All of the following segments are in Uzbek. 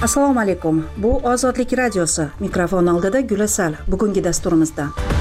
Assalomu alaykum. Bu Ozodlik radiosi. Mikrofon oldida Gulasal. Bugungi dasturimizda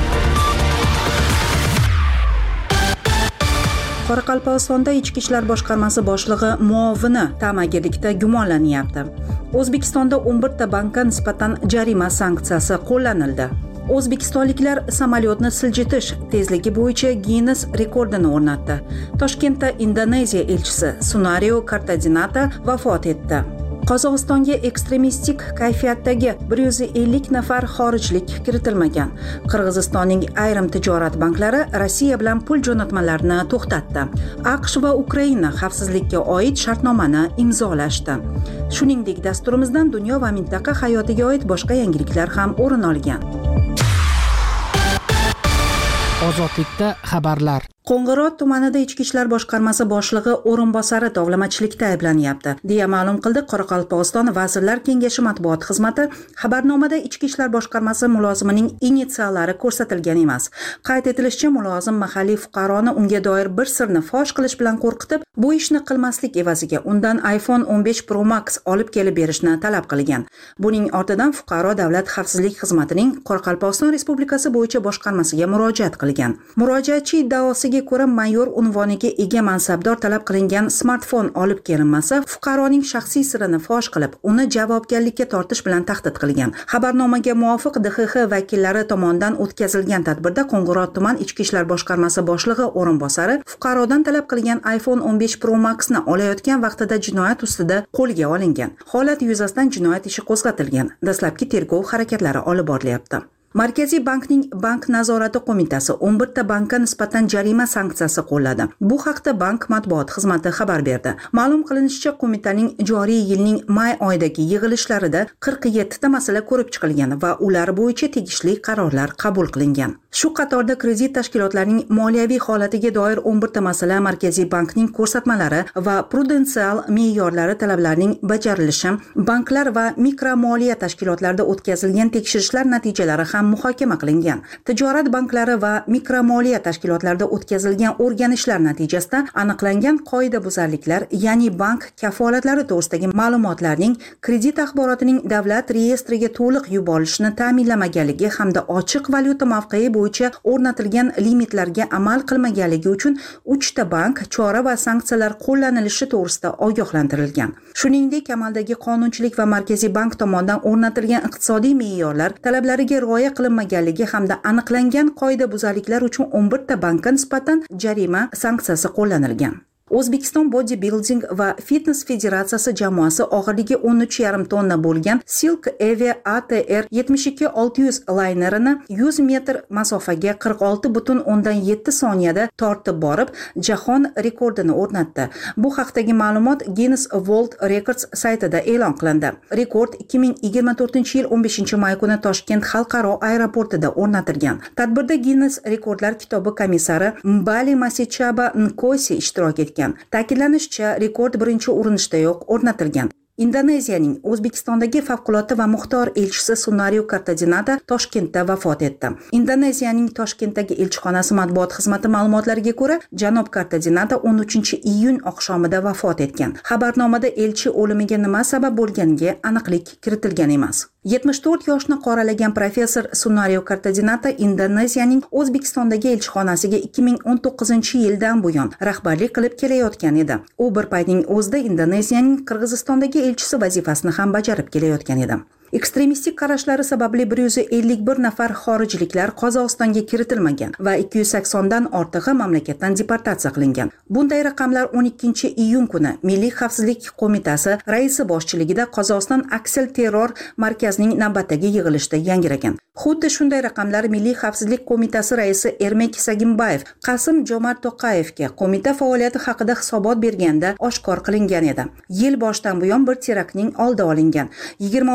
Qoraqalpog'istonda Ichki ishlar boshqarmasi boshlig'i muovini ta'magirlikda gumonlanyapti. O'zbekistonda 11 ta bankka nisbatan jarima sanksiyasi qo'llanildi. O'zbekistonliklar samolyotni siljitish tezligi bo'yicha Guinness rekordini o'rnatdi. Toshkentda Indoneziya elchisi Sunario Kartadinata vafot etdi. Qozog'istonga ekstremistik kayfiyatdagi 150 nafar xorijlik kiritilmagan. Qirg'izistonning ayrim tijorat banklari Rossiya bilan pul jo'natmalarini to'xtatdi. AQSh va Ukraina xavfsizlikka oid shartnomani imzolashdi. Shuningdek, dasturimizdan dunyo va mintaqa hayotiga oid boshqa yangiliklar ham o'rin olgan. Ozodlikda xabarlar. Qo'ng'irot tumanida Ichki ishlar boshqarmasi boshlig'i o'rinbosari tovlamachilikda ayblanyapti, deya ma'lum qildi Qoraqalpog'iston Vazirlar Kengashi matbuot xizmati. Xabarnomada Ichki ishlar boshqarmasi mulozimining initsiyallari ko'rsatilgan emas. Qayd etilishicha, mulozim mahalliy fuqaroni unga doir bir sirni fosh qilish bilan qo'rqitib, bu ishni qilmaslik evaziga undan iPhone 15 Pro Max olib kelib berishni talab qilgan. Buning ortidan fuqaro Davlat xavfsizlik xizmatining Qoraqalpog'iston Respublikasi bo'yicha boshqarmasiga murojaat qilgan. Murojaatchi iddaosiga ko'ra mayor unvoniga ega mansabdor talab qilingan smartfon olib kelinmasa, fuqaroning shaxsiy sirini fosh qilib, uni javobgarlikka tortish bilan tahdid qilgan. Xabarnomaga muvofiq DXX vakillari tomonidan o'tkazilgan tadbirda Qo'ng'irot tuman Ichki ishlar boshqarmasi boshlig'i o'rinbosari fuqarodan talab qilgan iPhone 15 Pro Max ni olayotgan vaqtida jinoyat ustida qo'lga olingan. Holat yuzasidan jinoyat ishi qo'zg'atilgan. Dastlabki tergov harakatlari olib borilyapti. Markaziy bankning bank nazorati qo'mitasi 11 ta bankka nisbatan jarima sanksiyasi qo'lladi. Bu haqda bank matbuot xizmati xabar berdi. Ma'lum qilinishicha, qo'mitaning joriy yilning may oyidagi yig'ilishlarida 47 ta masala ko'rib chiqilgan va ular bo'yicha tegishli qarorlar qabul qilingan. Shu qatorda kredit tashkilotlarining moliyaviy holatiga doir 11 ta masala, Markaziy bankning ko'rsatmalari va prudensial me'yorlari talablarining bajarilishi, banklar va mikromoliya tashkilotlarida o'tkazilgan tekshirishlar natijalari ham muhokama qilingan. Tijorat banklari va mikromoliya tashkilotlarida o'tkazilgan o'rganishlar natijasida aniqlangan qoidabuzarliklar, ya'ni bank kafolatlari to'g'risidagi ma'lumotlarning kredit axborotining davlat reyestriga to'liq yuborilishini ta'minlamaganligi hamda ochiq valyuta mavqei bo'yicha o'rnatilgan limitlarga amal qilmaganligi uchun 3 ta bank chora va sanksiyalar qo'llanilishi to'g'risida ogohlantirilgan. Shuningdek, amaldagi qonunchilik va Markaziy bank tomonidan o'rnatilgan iqtisodiy me'yorlar talablariga rioya qilinmaganligi hamda aniqlangan qoidabuzarliklar uchun 11 ta bankka nisbatan jarima sanksiyasi qo'llanilgan. O'zbekiston Bodybuilding va Fitness federatsiyasi jamoasi og'irligi 13,5 tonna bo'lgan Silk Eve ATR 72600 laynerini 100 metr masofaga 46,7 soniyada tortib borib, jahon rekordini o'rnatdi. Bu haqdagi ma'lumot Guinness World Records saytida e'lon qilindi. Rekord 2024-yil 15-may kuni Toshkent xalqaro aeroportida o'rnatilgan. Tadbirda Guinness rekordlar kitobi komissari Mbali Masichaba Nkosi ishtirok etgan. Ta'kidlanishicha, rekord birinchi urinishdayoq o'rnatilgan. Indoneziyaning O'zbekistondagi favqulodda va muxtor elchisi Sunario Kartadinata Toshkentda vafot etdi. Indoneziyaning Toshkentdagi elchixonasi matbuot xizmati ma'lumotlariga ko'ra, janob Kartadinata 13-iyun oqshomida vafot etgan. Xabarnomada elchi o'limiga nima sabab bo'lganiga aniqlik kiritilgan emas. 74 yoshni qoralagan professor Sunario Kartadinata Indoneziyaning O'zbekistondagi elchixonasiga 2019-yildan buyon rahbarlik qilib kelayotgan edi. U bir paytning o'zida Indoneziyaning Qirg'izistondagi elchisi vazifasini ham bajarib kelayotgan edi. Ekstremistik qarashlari sababli 151 nafar xorijliklar Qozog'istonga kiritilmagan va 280 dan ortig'i mamlakatdan deportatsiya qilingan. Bunday raqamlar 12-iyun kuni Milliy xavfsizlik qo'mitasi raisi boshchiligida Qozog'iston aksil terror markazining navbatdagi yig'ilishida yangragan. Xuddi shunday raqamlar Milliy xavfsizlik qo'mitasi raisi Ermek Sagimbayev Qasim Jomart To'qayevga qo'mita faoliyati haqida hisobot berganda oshkor qilingan edi. Yil boshidan buyon bir teraktning oldi olingan. 26 nafar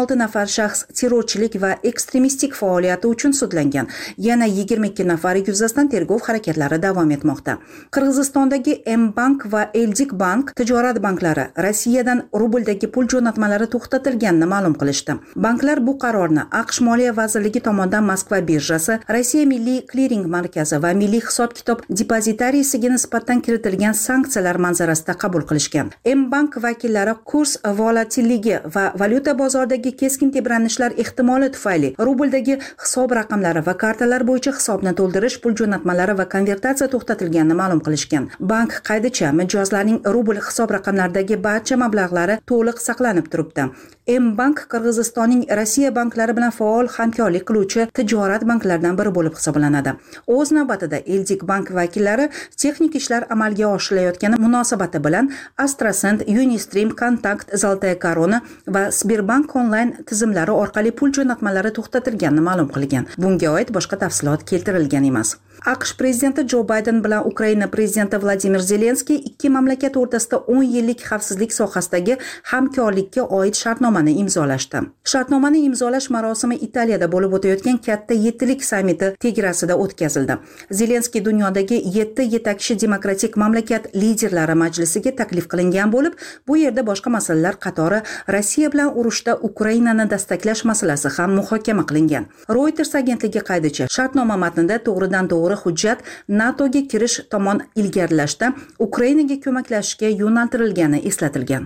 shaxs terrorchilik va ekstremistik faoliyati uchun sudlangan. Yana 22 nafari yuzasidan tergov harakatlari davom etmoqda. Qirg'izistondagi M-Bank va Eldik Bank tijorat banklari Rossiyadan rubldagi pul jo'natmalari to'xtatilganini ma'lum qilishdi. Banklar bu qarorni AQSh Moliya vazirligi tomonidan Moskva birjasi, Rossiya Milliy kliring markazi va Milliy hisob-kitob depozitariyasiga nisbatan kiritilgan sanksiyalar manzarasida qabul qilishgan. M-Bank vakillari kurs volatilligi va valyuta bozoridagi keskin tebranishlar ehtimoli tufayli rubldagi hisob raqamlari va kartalar bo'yicha hisobni to'ldirish, pul jo'natmalari va konvertatsiya to'xtatilganini ma'lum qilishgan. Bank qaydicha mijozlarning rubl hisob raqamlaridagi barcha mablag'lari to'liq saqlanib turibdi. M-Bank Qirg'izistonning Rossiya banklari bilan faol hamkorlik qiluvchi tijorat banklaridan biri bo'lib hisoblanadi. O'z navbatida Eldik Bank vakillari texnik ishlar amalga oshirilayotgani munosabati bilan Astrasend, Unistream, Kontakt, Zoltaya Korona va Sberbank onlayn tizimlari orqali pul jo'natmalari to'xtatilganini ma'lum qilgan. Bunga oid boshqa tafsilot keltirilgan emas. AQSh prezidenti Jo Bayden bilan Ukraina prezidenti Vladimir Zelenskiy ikki mamlakat o'rtasida 10 yillik xavfsizlik sohasidagi hamkorlikka oid shartnomani imzolashdi. Shartnomani imzolash marosimi Italiyada bo'lib o'tayotgan katta 7lik sammiti tegrasida o'tkazildi. Zelenskiy dunyodagi 7 yetakchi demokratik mamlakat liderlari majlisiga taklif qilingan bo'lib, bu yerda boshqa masalalar qatori Rossiya bilan urushda Ukrainani destaklash masalasi ham muhokama qilingan. Reuters agentligi qaydicha, shartnoma matnida to'g'ridan-to'g'ri hujjat NATOga kirish tomon ilgarilashda Ukrainaga ko'maklashishga yo'naltirilgani eslatilgan.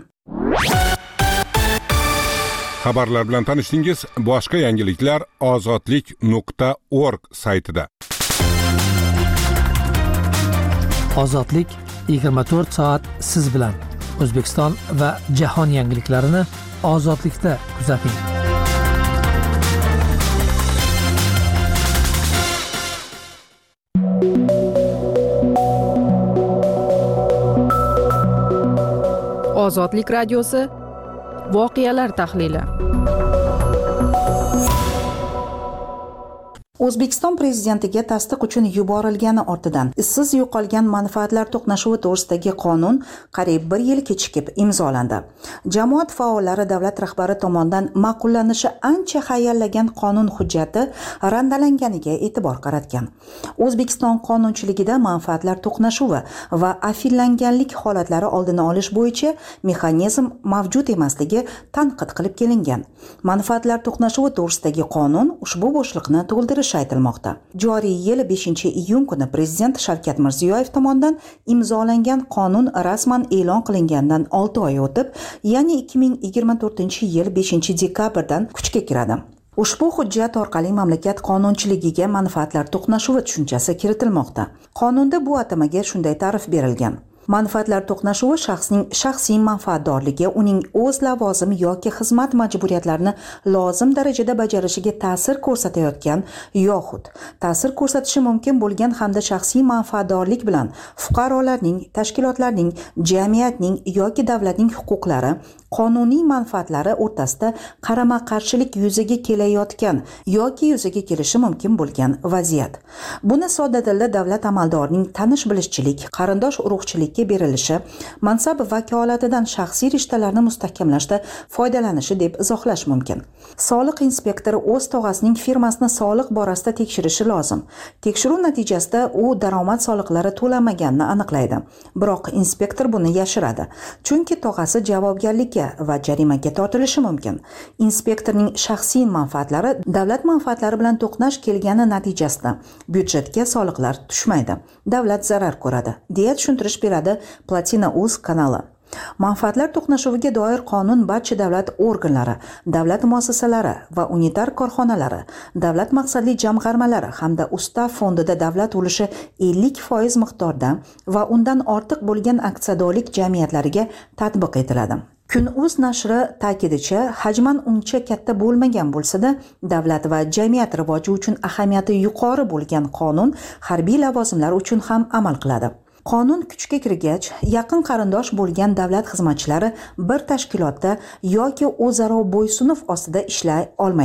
Xabarlar bilan tanishdingiz. Boshqa yangiliklar ozodlik.org saytida. Ozodlik 24 soat siz bilan. O'zbekiston va jahon yangiliklarini ozodlikda kuzating. Ozodlik radiosi voqealar tahlili. O'zbekiston prezidentiga tasdiq uchun yuborilgani ortidan izsiz yo'qolgan manfaatlar to'qnashuvi to'g'risidagi qonun qariyb 1 yil kechikib imzolandi. Jamoat faollari davlat rahbari tomonidan ma'qullanishi ancha hayallagan qonun hujjati randalanganiga e'tibor qaratgan. O'zbekiston qonunchiligida manfaatlar to'qnashuvi va afillanganlik holatlari oldini olish bo'yicha mexanizm mavjud emasligi tanqid qilib kelingan. Manfaatlar to'qnashuvi to'g'risidagi qonun ushbu bo'shliqni to'ldirishi aytilmoqda. Joriy yil 5-iyun kuni prezident Shavkat Mirziyoyev tomonidan imzolangan qonun rasman e'lon qilingandan 6 oy o'tib, ya'ni 2024-yil 5-dekabrdan kuchga kiradi. Ushbu hujjat orqali mamlakat qonunchiligiga manfaatlar to'qnashuvi tushunchasi kiritilmoqda. Qonunda bu atamaga shunday ta'rif berilgan: manfaatlar to'qnashuvi shaxsning shaxsiy manfaatdorligi, uning o'z lavozim yoki xizmat majburiyatlarini lozim darajada bajarishiga ta'sir ko'rsatayotgan yoxud ta'sir ko'rsatishi mumkin bo'lgan hamda shaxsiy manfaatdorlik bilan fuqarolarning, tashkilotlarning, jamiyatning yoki davlatning huquqlari, qonuniy manfaatlari o'rtasida qarama-qarshilik yuzaga kelayotgan yoki yuzaga kelishi mumkin bo'lgan vaziyat. Buni sodda tilda davlat amaldorining tanish-bilishchilik, qarindosh-urug'chilikka berilishi, mansab vakolatidan shaxsiy rishtalarni mustahkamlashda foydalanishi deb izohlash mumkin. Soliq inspektori o'z tog'asining firmasini soliq borasida tekshirishi lozim. Tekshiruv natijasida u daromad soliqlari to'lanmaganini aniqlaydi. Biroq inspektor buni yashiradi, chunki tog'asi javobgarlikka va jarimaga tortilishi mumkin. Inspektorning shaxsiy manfaatlari davlat manfaatlari bilan to'qnash kelgani natijasida byudjetga soliqlar tushmaydi. Davlat zarar ko'radi, deya tushuntirish beradi Platina.uz kanali. Manfaatlar to'qnashuviga doir qonun barcha davlat organlari, davlat muassasalari va unitar korxonalari, davlat maqsadli jamg'armalari hamda ustav fondida davlat ulushi 50% miqdorda va undan ortiq bo'lgan aksiyadorlik jamiyatlariga tatbiq etiladi. Kun.uz nashri ta'kidicha, hajman uncha katta bo'lmagan bo'lsa-da, davlat va jamiyat rivoji uchun ahamiyati yuqori bo'lgan qonun harbiy lavozimlar uchun ham amal qiladi. Qonun kuchga kirgach, yaqin qarindosh bo'lgan davlat xizmatchilari bir tashkilotda yoki o'zaro bo'ysunuf ostida ishlay olmaydi.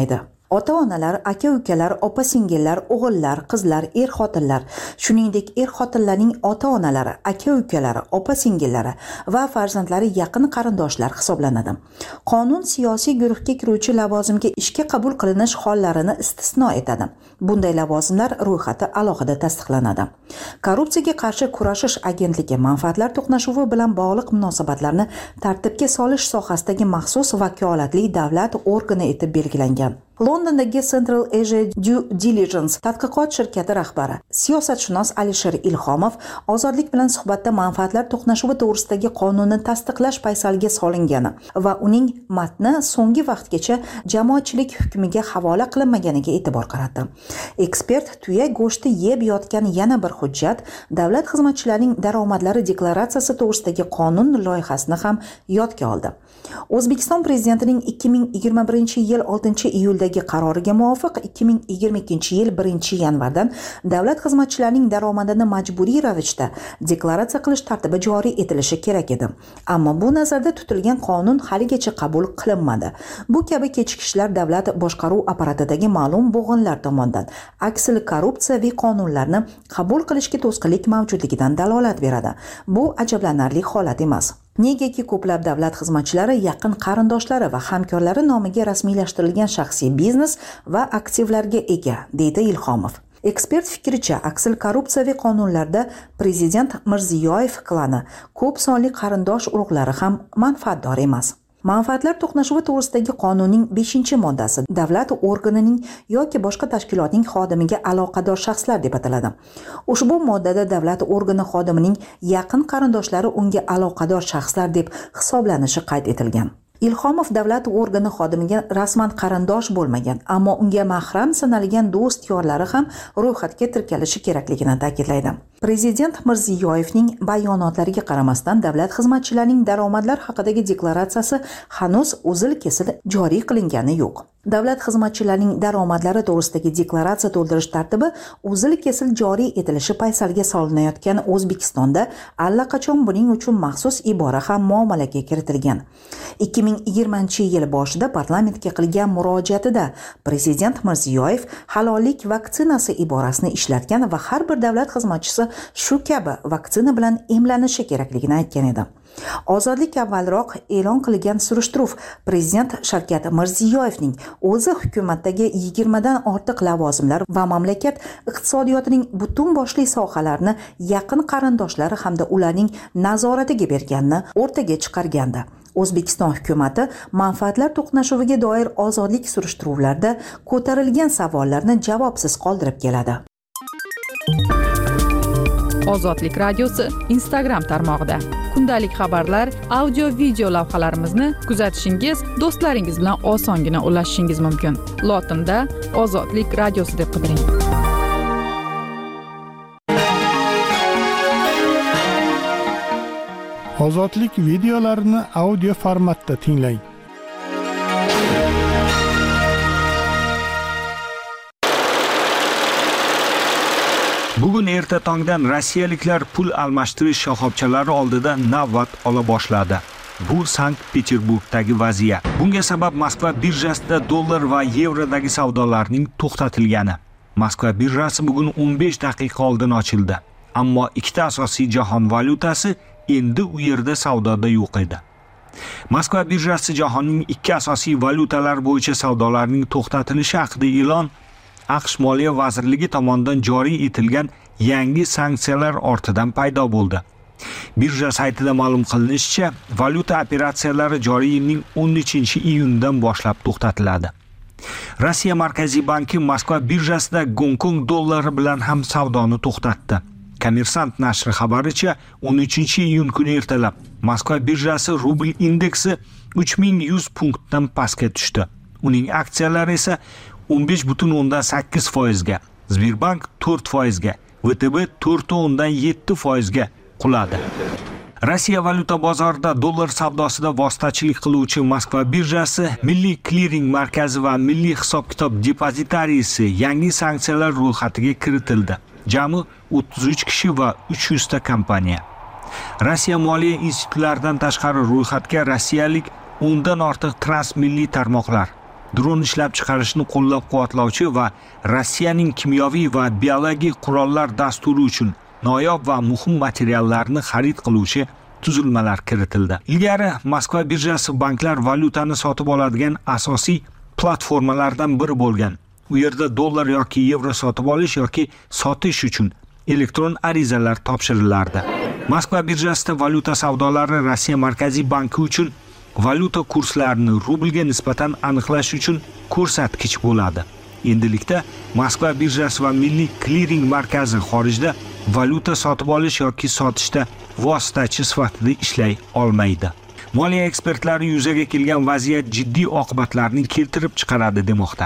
Ota-onalar, aka-ukalar, opa-singillar, o'g'illar, qizlar, er-xotinlar, shuningdek er-xotinlarning ota-onalari, aka-ukalari, opa-singillari va farzandlari yaqin qarindoshlar hisoblanadi. Qonun siyosiy guruhga kiruvchi lavozimga ishga qabul qilinish hollarini istisno etadi. Bunday lavozimlar ro'yxati alohida tasdiqlanadi. Korrupsiyaga qarshi kurashish agentligi manfaatlar to'qnashuvi bilan bog'liq munosabatlarni tartibga solish sohasidagi maxsus vakolatli davlat organi etib belgilangan. Londondagi Central Asia Due Diligence tadqiqot shirkati rahbari, siyosatshunos Alisher Ilhomov ozodlik bilan suhbatda manfaatlar to'qnashuvi to'g'risidagi qonunni tasdiqlash paysalga solingani va uning matni so'nggi vaqtgacha jamoatchilik hukmiga havola qilinmaganiga e'tibor qaratdi. Ekspert tuya go'shti yeb yotgan yana bir hujjat, davlat xizmatchilarining daromadlari deklaratsiyasi to'g'risidagi qonun loyihasini ham yodga oldi. O'zbekiston prezidentining 2021-yil 6-iyuldagi qaroriga muvofiq 2022-yil 1-yanvardan davlat xizmatchilarining daromadini majburiy ravishda deklaratsiya qilish tartibi joriy etilishi kerak edi. Ammo bu nazarda tutilgan qonun haligacha qabul qilinmadi. Bu kabi kechikishlar davlat boshqaruv apparatidagi ma'lum bo'g'inlar tomonidan aksli korrupsiyaviy qonunlarni qabul qilishga to'sqinlik mavjudligidan dalolat beradi. Bu ajablanarli holat emas. Negaki ko'plab davlat xizmatchilari yaqin qarindoshlari va hamkorlari nomiga rasmiylashtirilgan shaxsiy biznes va aktivlarga ega, deydi Ilhomov. Ekspert fikricha, aksil korrupsiyaviy qonunlarda prezident Mirziyoyev klani ko'p sonli qarindosh urug'lari ham manfaatdor emas. Manfaatlar to'qnashuvi to'g'risidagi qonunning 5-moddasi davlat organining yoki boshqa tashkilotning xodimiga aloqador shaxslar deb ataladi. Ushbu moddada davlat organi xodimining yaqin qarindoshlari unga aloqador shaxslar deb hisoblanishi qayd etilgan. Ilhomov davlat organi xodimiga rasman qarindosh bo'lmagan, ammo unga mahram sanalgan do'st yorlari ham ro'yxatga tirkalishi kerakligini ta'kidlaydi. Prezident Mirziyoyevning bayonotlariga qaramasdan davlat xizmatchilarining daromadlar haqidagi deklaratsiyasi hanuz uzil-kesil joriy qilingani yo'q. Davlat xizmatchilarining daromadlari to'g'risidagi deklaratsiya to'ldirish tartibi uzil-kesil joriy etilishi paysalga solinayotgan O'zbekistonda allaqachon buning uchun maxsus ibora ham muomalaga kiritilgan. 2020-yil boshida parlamentga qilgan murojaatida prezident Mirziyoyev halollik vaksinasi iborasini ishlatgan va har bir davlat xizmatchisi shu kabi vaksina bilan emlanishi kerakligini aytgan edi. Ozodlik avvalroq e'lon qilgan surishtiruv prezident Shavkat Mirziyoyevning o'zi hukumatdagi 20 dan ortiq lavozimlar va mamlakat iqtisodiyotining butun boshli sohalarini yaqin qarindoshlari hamda ularning nazoratiga berganini o'rtaga chiqargandi. O'zbekiston hukumati manfaatlar to'qnashuviga doir ozodlik surishtiruvlarida ko'tarilgan savollarni javobsiz qoldirib keladi. Ozodlik radiosi Instagram tarmog'ida kundalik xabarlar, audio video lavhalarimizni kuzatishingiz, do'stlaringiz bilan osongina ulashishingiz mumkin. Lotinda Ozodlik radiosi deb qidiring. Ozodlik videolarini audio formatda tinglang. Bugun erta tongdan rossiyaliklar pul almashtirish shoxobchalari oldida navbat ola boshladi. Bu Sankt-Peterburgdagi vaziyat. Bunga sabab Moskva birjasida dollar va yevrodagi savdolarning to'xtatilgani. Moskva birjasi bugun 15 daqiqa oldin ochildi. Ammo ikkita asosiy jahon valyutasi endi u yerda savdoda yo'q edi. Moskva birjasi jahonning ikki asosiy valyutalar bo'yicha savdolarning to'xtatilishi haqida e'lon AQSh Moliya vazirligi tomonidan joriy etilgan yangi sanksiyalar ortidan paydo bo'ldi. Birja saytida ma'lum qilinishicha, valyuta operatsiyalari joriy yilning 13-iyundan boshlab to'xtatiladi. Rossiya Markaziy banki Moskva birjasida Gonkong dollari bilan ham savdoni to'xtatdi. Kommersant nashri xabaricha 13-iyun kuni ertalab Moskva birjasi rubl indeksi 3100 punktdan pastga tushdi. Uning aksiyalari esa 15,8% ga, Sberbank 4% ga, VTB 4,7% ga quladi. Rossiya valyuta bozorida dollar savdosida vositachilik qiluvchi Moskva birjasi, Milliy kliring markazi va Milliy hisob-kitob depozitariyasi yangi sanksiyalar ro'yxatiga kiritildi. Jami 33 kishi va 300 ta kompaniya. Rossiya moliya institutlaridan tashqari ro'yxatga rossiyalik 10 dan ortiq transmilliy tarmoqlar, dron ishlab chiqarishni qo'llab-quvvatlovchi va Rossiyaning kimyoviy va biologik qurollar dasturi uchun noyob va muhim materiallarni xarid qiluvchi tuzilmalar kiritildi. Ilgari Moskva birjasi banklar valyutani sotib oladigan asosiy platformalardan biri bo'lgan. U yerda dollar yoki yevro sotib olish yoki sotish uchun elektron arizalar topshirilardi. Moskva birjasida valyuta savdolari Rossiya Markaziy banki uchun valyuta kurslarini rublga nisbatan aniqlash uchun ko'rsatkich bo'ladi. Endilikda Moskva birjasi va Milliy kliring markazi xorijda valyuta sotib olish yoki sotishda vositachi sifatida ishlay olmaydi. Moliya ekspertlari yuzaga kelgan vaziyat jiddiy oqibatlarni keltirib chiqaradi demoqda.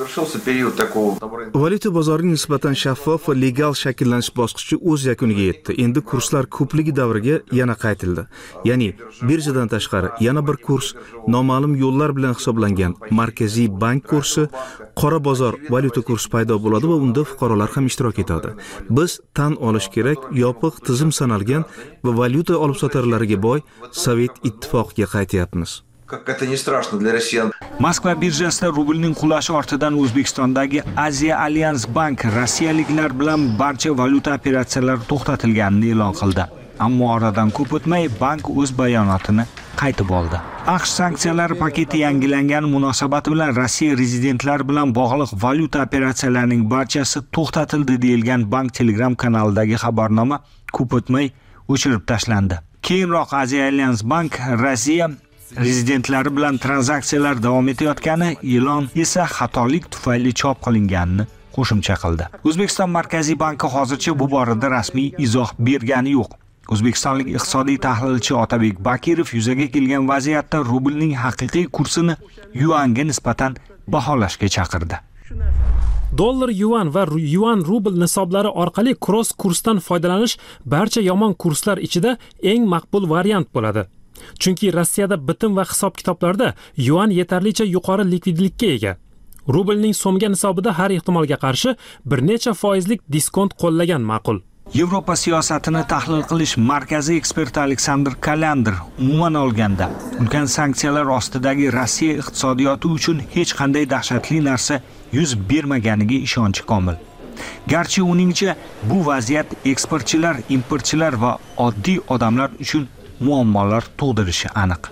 Valyuta bozorining nisbatan shaffof va legal shakllanish bosqichi o'z yakuniga yetdi. Endi kurslar ko'pligi davriga yana qaytildi. Ya'ni birjadan tashqari yana bir kurs, noma'lum yo'llar bilan hisoblangan Markaziy bank kursi, qora bozor valyuta kursi paydo bo'ladi va unda fuqarolar ham ishtirok etadi. Biz tan olish kerak, yopiq tizim sanalgan va valyuta olib-sotarlariga boy Sovet ittifoqiga qaytyapmiz. Как это не страшно для россиян. Moskva birjasida rublning qulashi ortidan O'zbekistondagi Asia Alliance Bank rossiyaliklar bilan barcha valyuta operatsiyalari to'xtatilganini e'lon qildi. Ammo oradan ko'p o'tmay bank o'z bayonotini qaytib oldi. AQSh sanksiyalari paketi yangilangani munosabati bilan Rossiya rezidentlari bilan bog'liq valyuta operatsiyalarining barchasi to'xtatildi deyilgan bank Telegram kanalidagi xabarnoma ko'p o'tmay o'chirib tashlandi. Keyinroq Asia Alliance Bank Rossiya rezidentlari bilan tranzaksiyalar davom etayotgani, e'lon esa xatolik tufayli chop qilinganini qo'shimcha qildi. O'zbekiston Markaziy banki hozircha bu borada rasmiy izoh bergani yo'q. O'zbekistonlik iqtisodiy tahlilchi Otabek Bakirov yuzaga kelgan vaziyatda rublning haqiqiy kursini yuanga nisbatan baholashga chaqirdi. Dollar yuan va yuan rubl nisoblari orqali cross kursdan foydalanish barcha yomon kurslar ichida eng maqbul variant bo'ladi. Chunki Rossiyada bitim va hisob-kitoblarda yuan yetarlicha yuqori likvidlikka ega. Rublning so'mga nisobida har ehtimolga qarshi bir necha foizlik diskont qo'llagan ma'qul. Yevropa siyosatini tahlil qilish markaziy eksperti Aleksandr Kalandr umuman olganda ulkan sanksiyalar ostidagi Rossiya iqtisodiyoti uchun hech qanday dahshatli narsa yuz bermaganiga ishonchi komil. Garchi uningcha bu vaziyat eksportchilar, importchilar va oddiy odamlar uchun muammolar tug'dirishi aniq.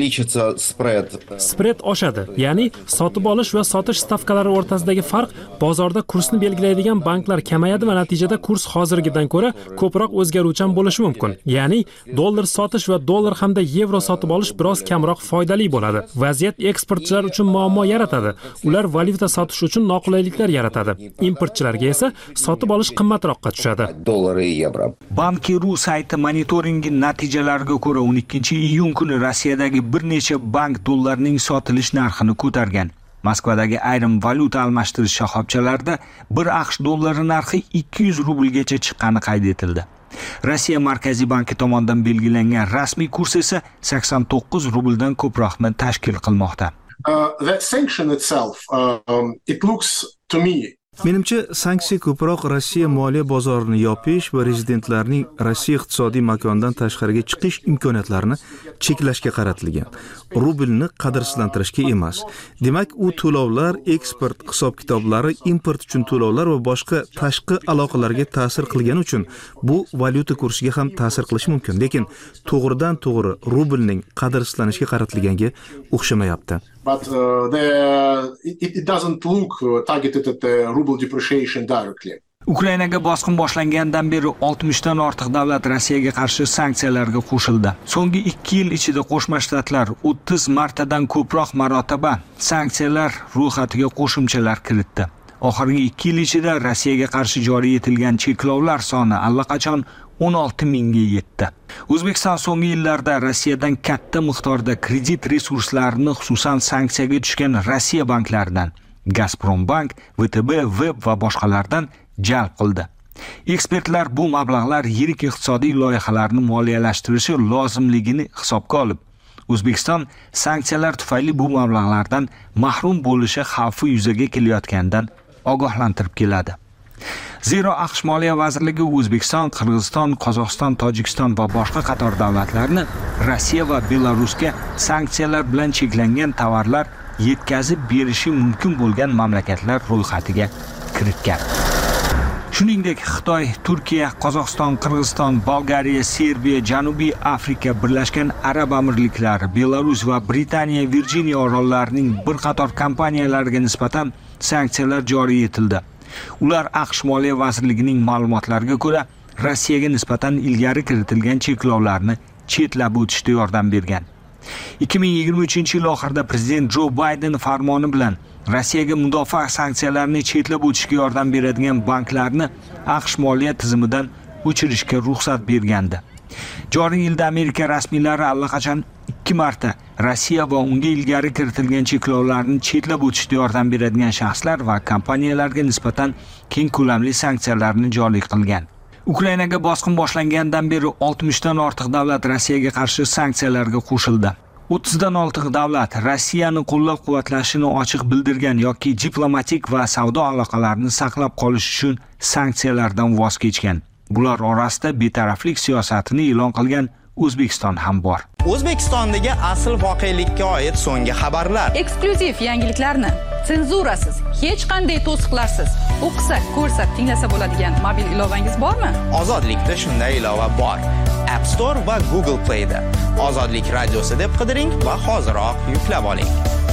Spread oshadi, ya'ni sotib olish va sotish stavkalari o'rtasidagi farq bozorda kursni belgilaydigan banklar kamayadi va natijada kurs hozirgidan ko'ra ko'proq o'zgaruvchan bo'lishi mumkin. Ya'ni dollar sotish va dollar hamda yevro sotib olish biroz kamroq foydali bo'ladi. Vaziyat eksportchilar uchun muammo yaratadi. Ular valyuta sotish uchun noqulayliklar yaratadi. Importchilarga esa sotib olish qimmatroqqa tushadi. Banki.ru sayti monitoringi natijalariga ko'ra 12-iyun kuni Rossiyadagi bir necha bank dollarining sotilish narxini ko'targan. Moskvadagi ayrim valyuta almashtirish shoxobchalarida bir AQSh dollari narxi 200 rublgacha chiqqani qayd etildi. Rossiya Markaziy banki tomonidan belgilangan rasmiy kurs esa 89 rubldan ko'proqni tashkil qilmoqda. The sanction itself, it looks to me Menimcha, sanksiya ko'proq Rossiya moliya bozorini yopish va rezidentlarning Rossiya iqtisodiy makonidan tashqariga chiqish imkoniyatlarini cheklashga qaratilgan. Rublni qadrsizlantirishga emas. Demak, u to'lovlar, eksport hisob-kitoblari, import uchun to'lovlar va boshqa tashqi aloqalarga ta'sir qilgani uchun bu valyuta kursiga ham ta'sir qilishi mumkin. Lekin to'g'ridan-to'g'ri rublning qadrsizlanishiga qaratilganga o'xshamayapti. But it doesn't look targeted at the ruble depreciation directly. Ukrainaga bosqin boshlangandan beri 60 dan ortiq davlat Rossiyaga qarshi sanksiyalarga qo'shildi. So'nggi 2 yil ichida Qo'shma Shtatlar 30 martadan ko'proq marotaba sanksiyalar ro'yxatiga qo'shimchalar kiritdi. Oxirgi 2 yil ichida Rossiyaga qarshi joriy etilgan cheklovlar soni allaqachon 16 mingga yetdi. O'zbekiston so'nggi yillarda Rossiyadan katta miqdorda kredit resurslarini, xususan sanksiyaga tushgan Rossiya banklaridan, Gazprombank, VTB, Web va boshqalardan jalb qildi. Ekspertlar bu mablag'lar yirik iqtisodiy loyihalarni moliyalashtirishi lozimligini hisobga olib, O'zbekiston sanksiyalar tufayli bu mablag'lardan mahrum bo'lishi xavfi yuzaga kelayotganidan ogohlantirib keladi. Zero AQSh Moliya vazirligi O'zbekiston, Qirg'iziston, Qozog'iston, Tojikiston va boshqa qator davlatlarni Rossiya va Belarusga sanksiyalar bilan cheklangan tovarlar yetkazib berishi mumkin bo'lgan mamlakatlar ro'yxatiga kiritgan. Shuningdek, Xitoy, Turkiya, Qozog'iston, Qirg'iziston, Bolgariya, Serbiya, Janubiy Afrika, Birlashgan Arab Amirliklari, Belarus va Britaniya Virjiniya orollarining bir qator kompaniyalariga nisbatan sanksiyalar joriy etildi. Ular AQSh Moliya vazirligining ma'lumotlariga ko'ra, Rossiyaga nisbatan ilgari kiritilgan cheklovlarni chetlab o'tishda yordam bergan. 2023-yil oxirida prezident Jo Bayden farmoni bilan Rossiyaga mudofaa sanksiyalarini chetlab o'tishga yordam beradigan banklarni AQSh moliya tizimidan o'chirishga ruxsat bergandi. Joriy yilda Amerika rasmiylari allaqachon 2 marta Rossiya va unga ilgari kiritilgan cheklovlarni chetlab o'tishga yordam beradigan shaxslar va kompaniyalarga nisbatan keng ko'lamli sanksiyalarni joriy qilgan. Ukrainaga bosqin boshlangandan beri 60 dan ortiq davlat Rossiyaga qarshi sanksiyalarga qo'shildi. 30 dan ortiq davlat Rossiyani qo'llab-quvvatlashini ochiq bildirgan yoki diplomatik va savdo aloqalarini saqlab qolish uchun sanksiyalardan voz kechgan. Bular orasida betaraflik siyosatini e'lon qilgan O'zbekiston ham bor. O'zbekistondagi asl voqelikka oid so'nggi xabarlar, eksklyuziv yangiliklarni senzurasiz, hech qanday to'siqlarsiz o'qisa, ko'rsa, tinglasa bo'ladigan mobil ilovangiz bormi? Ozodlikda shunday ilova bor. App Store va Google Play da Ozodlik radiosi deb qidiring va hoziroq yuklab oling.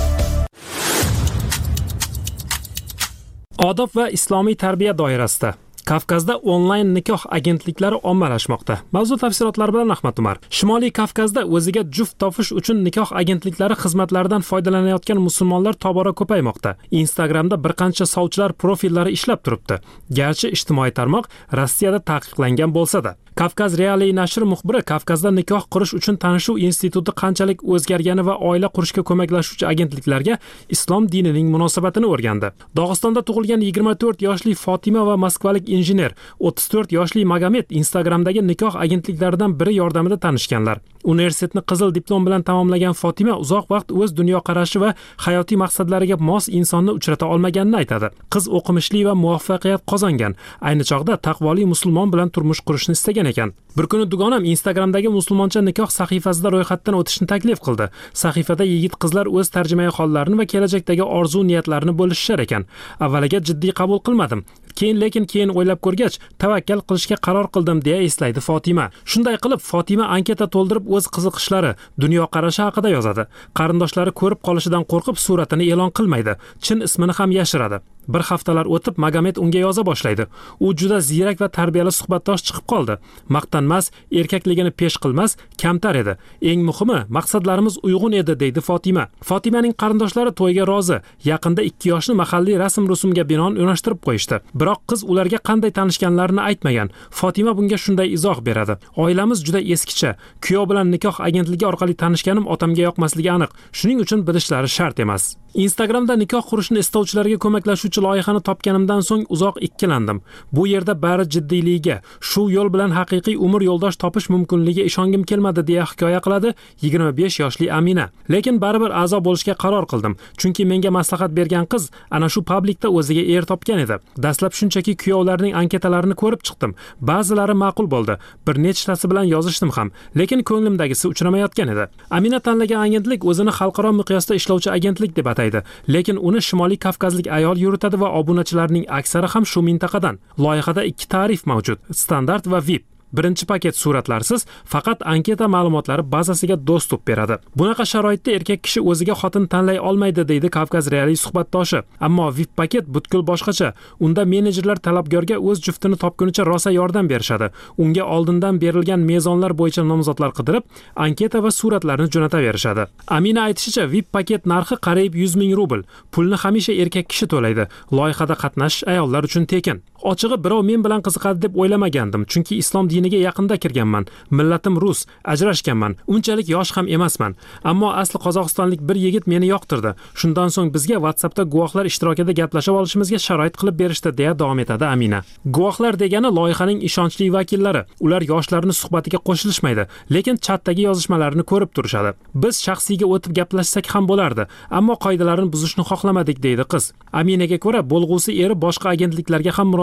Odob va islomiy tarbiya doirasida Kavkazda onlayn nikoh agentliklari ommalashmoqda. Mavzu tafsilotlari bilan Ahmad Umar. Shimoliy Kavkazda o'ziga juft topish uchun nikoh agentliklari xizmatlaridan foydalanayotgan musulmonlar tobora ko'paymoqda. Instagramda bir qancha sovchilar profillari ishlab turibdi. Garchi ijtimoiy tarmoq Rossiyada taqiqlangan bo'lsa-da. Kavkaz Realiy nashri muxbiri Kavkazda nikoh qurish uchun tanishuv instituti qanchalik o'zgargani va oila qurishga ko'maklashuvchi agentliklarga islom dinining munosabatini o'rgandi. Dog'istonda tug'ilgan 24 yoshli Fatima va moskvalik injener 34 yoshli Magomed Instagramdagi nikoh agentliklaridan biri yordamida tanishganlar. Universitetni qizil diplom bilan tamomlagan Fatima uzoq vaqt o'z dunyoqarashi va hayotiy maqsadlariga mos insonni uchrata olmaganini aytadi. Qiz o'qimishli va muvaffaqiyat qozongan. Ayni chog'da taqvoli musulmon bilan turmush qurishni istagan ekan. Bir kuni dugonam Instagramdagi musulmoncha nikoh sahifasida ro'yxatdan o'tishni taklif qildi. Sahifada yigit-qizlar o'z tarjimai hollarini va kelajakdagi orzu niyatlarini bo'lishar ekan. Avvaliga jiddiy qabul qilmadim. Keyin o'ylab ko'rgach, tavakkal qilishga qaror qildim deya eslaydi Fatima. Shunday qilib Fatima anketa to'ldirib o'z qiziqishlari, dunyoqarashi haqida yozadi. Qarindoshlari ko'rib qolishidan qo'rqib suratini e'lon qilmaydi. Chin ismini ham yashiradi. Bir haftalar o'tib Magomed unga yoza boshlaydi. U juda ziyrak va tarbiyali suhbatdosh chiqib qoldi. Maqtanmas, erkakligini pesh qilmas, kamtar edi. Eng muhimi, maqsadlarimiz uyg'un edi deydi Fatima. Fatimaning qarindoshlari to'yga rozi. Yaqinda 2 yoshni mahalliy rasm-rusumga binoan o'nashtirib qo'yishdi. Biroq qiz ularga qanday tanishganlarini aytmagan. Fatima bunga shunday izoh beradi. Oilamiz juda eskicha. Kuyov bilan nikoh agentligi orqali tanishganim otamga yoqmasligi aniq. Shuning uchun bilishlari shart emas. Instagramda nikoh qurishni istovchilarga ko'maklashuvchi loyihani topganimdan so'ng uzoq ikkilandim. Bu yerda bari jiddiyligiga, shu yo'l bilan haqiqiy umr yo'ldosh topish mumkinligiga ishongim kelmadi deya hikoya qiladi 25 yoshli Amina. Lekin baribir a'zo bo'lishga qaror qildim, chunki menga maslahat bergan qiz ana shu publikda o'ziga er topgan edi. Dastlab shunchaki kuyovlarning anketalarini ko'rib chiqdim. Ba'zilari ma'qul bo'ldi. Bir nechtasi bilan yozishdim ham, lekin ko'nglimdagisi uchramayotgan edi. Amina tanlagan agentlik o'zini xalqaro miqyosda ishlovchi agentlik deb ataydi, lekin uni Shimoliy Kavkazlik ayol yuritadi va obunachilarning aksari ham shu mintaqadan. Loyihada 2 tarif mavjud: standart va VIP. Birinchi paket suratlarsiz, faqat anketa ma'lumotlari bazasiga dostуп beradi. Bunaqa sharoitda erkak kishi o'ziga xotin tanlay olmaydi deydi Kavkaz Realiy suhbatdoshi. Ammo VIP paket butkul boshqacha. Unda menejerlar talabgorga o'z juftini topgunicha rosa yordam berishadi. Unga oldindan berilgan mezonlar bo'yicha nomzodlar qidirib, anketa va suratlarni jo'nataverishadi. Amina aytishicha, VIP paket narxi qariyb 100 ming rubl. Pulni hamisha erkak kishi to'laydi. Loyihada qatnashish ayollar uchun tekin. Ochig'i birov men bilan qiziqadi deb o'ylamagandim, chunki islom diniga yaqinda kirganman. Millatim rus, ajrashganman. Unchalik yosh ham emasman. Ammo asli qozog'istonlik bir yigit meni yoqtirdi. Shundan so'ng bizga WhatsAppda guvohlar ishtirokida gaplashib olishimizga sharoit qilib berishdi deya davom etadi Amina. Guvohlar degani loyihaning ishonchli vakillari. Ular yoshlarni suhbatiga qo'shilishmaydi, lekin chatdagi yozishmalarini ko'rib turishadi. Biz shaxsiyga o'tib gaplashsak ham bo'lardi, ammo qoidalarni buzishni xohlamadik deydi qiz. Aminaga ko'ra, bo'lg'usi eri boshqa agentliklarga ham murojaat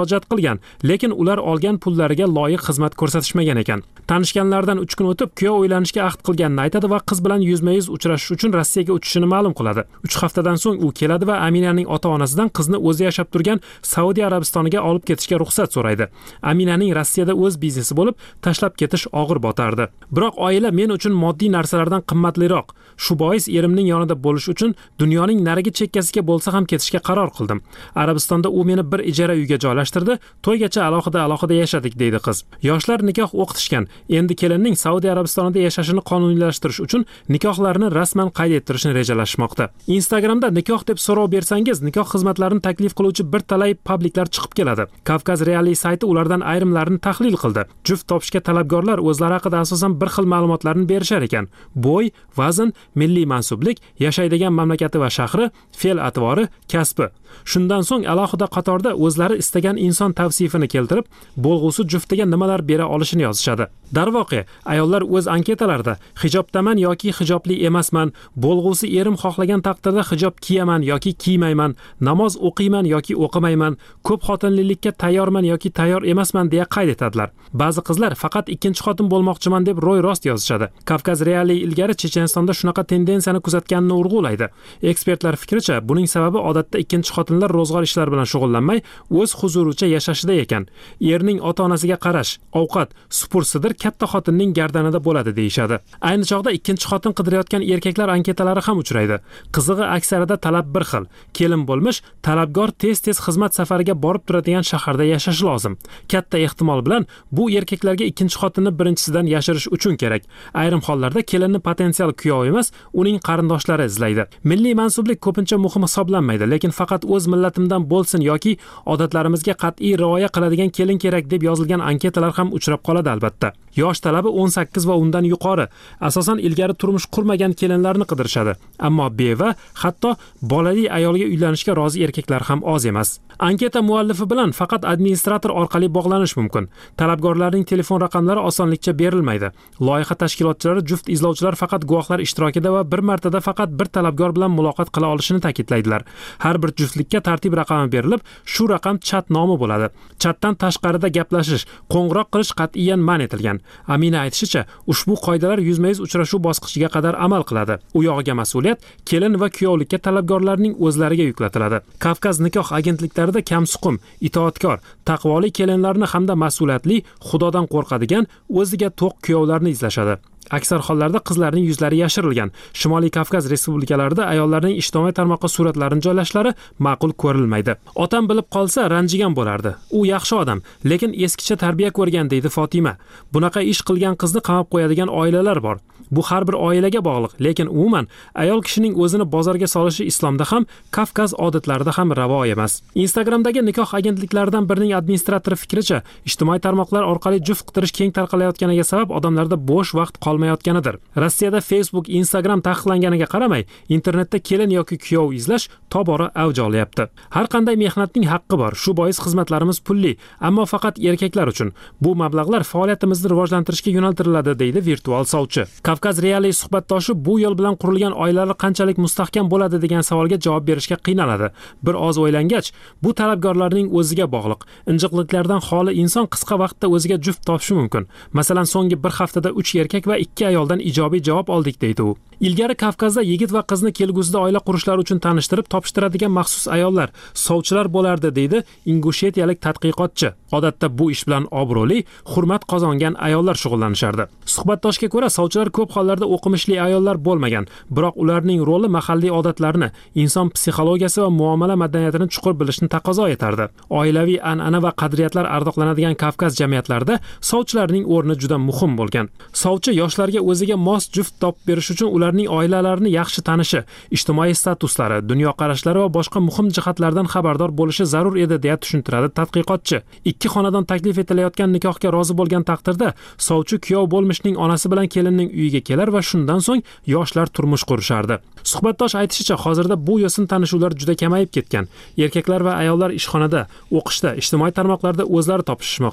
murojaat qilgan, lekin ular olgan pullariga loyiq xizmat ko'rsatishmagan ekan. Tanishganlardan 3 kun o'tib kuyov uylanishga ahd qilganini aytadi va qiz bilan yuzma-yuz uchrashish uchun Rossiyaga uchishini ma'lum qiladi. 3 haftadan so'ng u keladi va Aminaning ota-onasidan qizni o'zi yashab turgan Saudiya Arabistoniga olib ketishga ruxsat so'raydi. Aminaning Rossiyada o'z biznesi bo'lib, tashlab ketish og'ir botardi. Biroq oila men uchun moddiy narsalardan qimmatliroq. Shu bois erimning yonida bo'lish uchun dunyoning narigi chekkasiga bo'lsa ham ketishga qaror qildim. Arabistonda u meni bir ijara uyga joylashtirdi, to'ygacha alohida yashadik, deydi qiz. Yoshlar nikoh o'qitishgan. Endi kelinning Saudiya Arabistonida yashashini qonuniylashtirish uchun nikohlarni rasman qayd ettirishni rejalashmoqda. Instagramda nikoh deb so'rov bersangiz, nikoh xizmatlarini taklif qiluvchi bir talay publiklar chiqib keladi. Kavkaz Reali sayti ulardan ayrimlarini tahlil qildi. Juft topishga talabgorlar o'zlari haqida asosan bir xil ma'lumotlarni berishar ekan. Bo'y, vazn, milliy mansublik, yashaydigan mamlakati va shahri, fe'l-atvori, kasbi. Shundan so'ng alohida qatorda o'zlari istagan inson tavsifini keltirib, bo'lg'usi juftiga nimalar bera olishini yozishadi. Darvoqe, ayollar o'z anketalarida hijobdaman yoki hijobli emasman, bo'lg'usi erim xohlagan taqdirda hijob kiyaman yoki kiymayman, namoz o'qiyman yoki o'qimayman, ko'p xotinlilikka tayyorman yoki tayyor emasman deya qayd etadilar. Ba'zi qizlar faqat ikkinchi xotin bo'lmoqchiman deb ro'y-rost yozishadi. Kavkaz Reali ilgari Chechenistonda shunaqa tendensiyani kuzatganini urg'ulaydi. Ekspertlar fikricha, buning sababi odatda ikkinchi xotinlar ro'zg'or ishlari bilan shug'ullanmay, o'z huzuricha yashashida ekan. Erning ota-onasiga qarash, ovqat, supursidir katta xotinning gardanida bo'ladi deyishadi. Ayni chog'da ikkinchi xotin qidirayotgan erkaklar anketalari ham uchraydi. Qizig'i aksarida talab bir xil. Kelin bo'lmish, talabgor tez-tez xizmat safariga borib turadigan shaharda yashashi lozim. Katta ehtimol bilan bu erkaklarga ikkinchi xotinni birinchisidan yashirish uchun kerak. Ayrim hollarda kelinni potensial kuyov emas, uning qarindoshlari izlaydi. Milliy mansublik ko'pincha muhim hisoblanmaydi, lekin faqat o'z millatimdan bo'lsin yoki odatlarimizga qat'iy rioya qiladigan kelin kerak deb yozilgan anketalar ham uchrab qoladi albatta. Yosh talabi 18 va undan yuqori. Asosan ilgari turmush qurmagan kelinlarni qidirishadi. Ammo beva, hatto bolali ayolga uylanishga rozi erkaklar ham oz emas. Anketa muallifi bilan faqat administrator orqali bog'lanish mumkin. Talabgorlarning telefon raqamlari osonlikcha berilmaydi. Loyiha tashkilotchilari juft izlovchilar faqat guvohlar ishtirokida va bir martada faqat bir talabgor bilan muloqot qila olishini ta'kidlaydilar. Har bir juftlikka tartib raqami berilib, shu raqam chat nomi bo'ladi. Chatdan tashqarida gaplashish, qo'ng'iroq qilish qat'iyan man etilgan. Amina aytishicha, ushbu qoidalar yuzma-yuz uchrashuv bosqichiga qadar amal qiladi. U yog'iga mas'uliyat kelin va kuyovlikka talabgorlarning o'zlariga yuklatiladi. Kavkaz nikoh agentliklarida kamsuqum, itoatkor, taqvoli kelinlarni hamda mas'uliyatli, Xudodan qo'rqadigan, o'ziga to'q kuyovlarni izlashadi. Aksar hollarda qizlarning yuzlari yashirilgan. Shimoliy Kavkaz respublikalarida ayollarning ijtimoiy tarmoqqa suratlarini joylashlari ma'qul ko'rilmaydi. Otam bilib qolsa ranjigan bo'lardi. U yaxshi odam, lekin eskicha tarbiya ko'rgan, deydi Fotima. Bunaqa ish qilgan qizni qamab qo'yadigan oilalar bor. Bu har bir oilaga bog'liq, lekin umuman ayol kishining o'zini bozorga solishi islomda ham, Kavkaz odatlarida ham ravo emas. Instagramdagi nikoh agentliklaridan birining administratori fikricha, ijtimoiy tarmoqlar orqali juft qidirish keng tarqalayotganiga sabab odamlarda bo'sh vaqt qolmayotganidir. Rossiyada Facebook, Instagram taqiqlanganiga qaramay, internetda kelin yoki kuyov izlash tobora avj olyapti. Har qanday mehnatning haqqi bor. Shu bois xizmatlarimiz pulli, ammo faqat erkaklar uchun. Bu mablag'lar faoliyatimizni rivojlantirishga yo'naltiriladi, deydi virtual sovchi. Kavkaz Reali suhbatdoshi bu yo'l bilan qurilgan oilalar qanchalik mustahkam bo'ladi degan savolga javob berishga qiynaladi. Bir oz o'ylangach, bu talabgorlarning o'ziga bog'liq. Injiqliklardan xoli inson qisqa vaqtda o'ziga juft topishi mumkin. Masalan, so'nggi bir haftada 3 erkak va 2 ayoldan ijobiy javob oldik, deydi u. Ilgari Kavkazda yigit va qizni kelgusida oila qurishlari uchun tanishtirib topishtiradigan maxsus ayollar, sovchilar bo'lardi, deydi ingushetiyalik tadqiqotchi. Odatda bu ish bilan obro'li, hurmat qozongan ayollar shug'ullanishardi. Suhbatdoshga ko'ra, sovchilar ko'p hollarda o'qimishli ayollar bo'lmagan, biroq ularning roli mahalliy odatlarni, inson psixologiyasi va muomala madaniyatini chuqur bilishni taqozo etardi. Oilaviy an'ana va qadriyatlar ardoqlanadigan Kavkaz jamiyatlarida sovchilarning o'rni juda muhim bo'lgan. Sovchi yoshlarga o'ziga mos juft topib berish uchun ularning oilalarini yaxshi tanishi, ijtimoiy statuslari, dunyoqarashlari va boshqa muhim jihatlardan xabardor bo'lishi zarur edi, deya tushuntiradi tadqiqotchi. Ikki xonadon taklif etilayotgan nikohga rozi bo'lgan taqdirda, sovchi kuyov bo'lmishning onasi bilan kelinning uyiga kelar va shundan so'ng yoshlar turmush qurishardi. Suhbatdosh aytishicha, hozirda bu yo'sin tanishuvlar juda kamayib ketgan. Erkaklar va ayollar ishxonada, o'qishda, ijtimoiy tarmoqlarda o'zlari topishmoqda.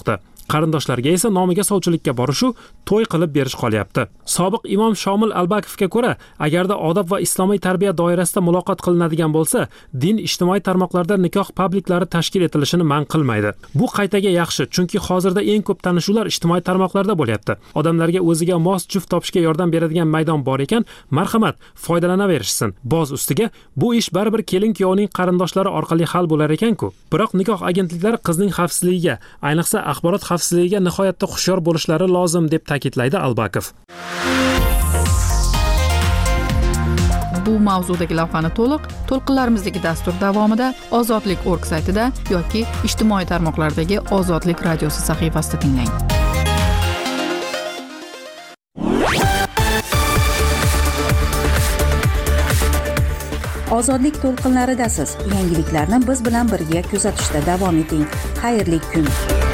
qarindoshlarga esa nomiga sovchilikka borishu to'y qilib berish qolyapti. Sobiq imom Shomil Albakovga ko'ra, agarda odob va islomiy tarbiya doirasida muloqot qilinadigan bo'lsa, din ijtimoiy tarmoqlarda nikoh publiklari tashkil etilishini man qilmaydi. Bu qaytaga yaxshi, chunki hozirda eng ko'p tanishuvlar ijtimoiy tarmoqlarda bo'lyapti. Odamlarga o'ziga mos juft topishga yordam beradigan maydon bor ekan, marhamat, foydalanaverishsin. Boz ustiga bu ish baribir kelin-kuyovning qarindoshlari orqali hal bo'lar ekan-ku. Biroq nikoh agentliklari qizning xavfsizligiga, ayniqsa axborot xavfsizligiga nihoyatda hushyor bo'lishlari lozim deb ta'kidlaydi Albakov. Bu mavzudagi lavhani to'lqinlarimizdagi dastur davomida ozodlik.org saytida yoki ijtimoiy tarmoqlardagi Ozodlik radiosi sahifasida tinglang. Ozodlik to'lqinlaridasiz. Yangiliklarni biz bilan birga kuzatishda davom eting. Xayrli kun.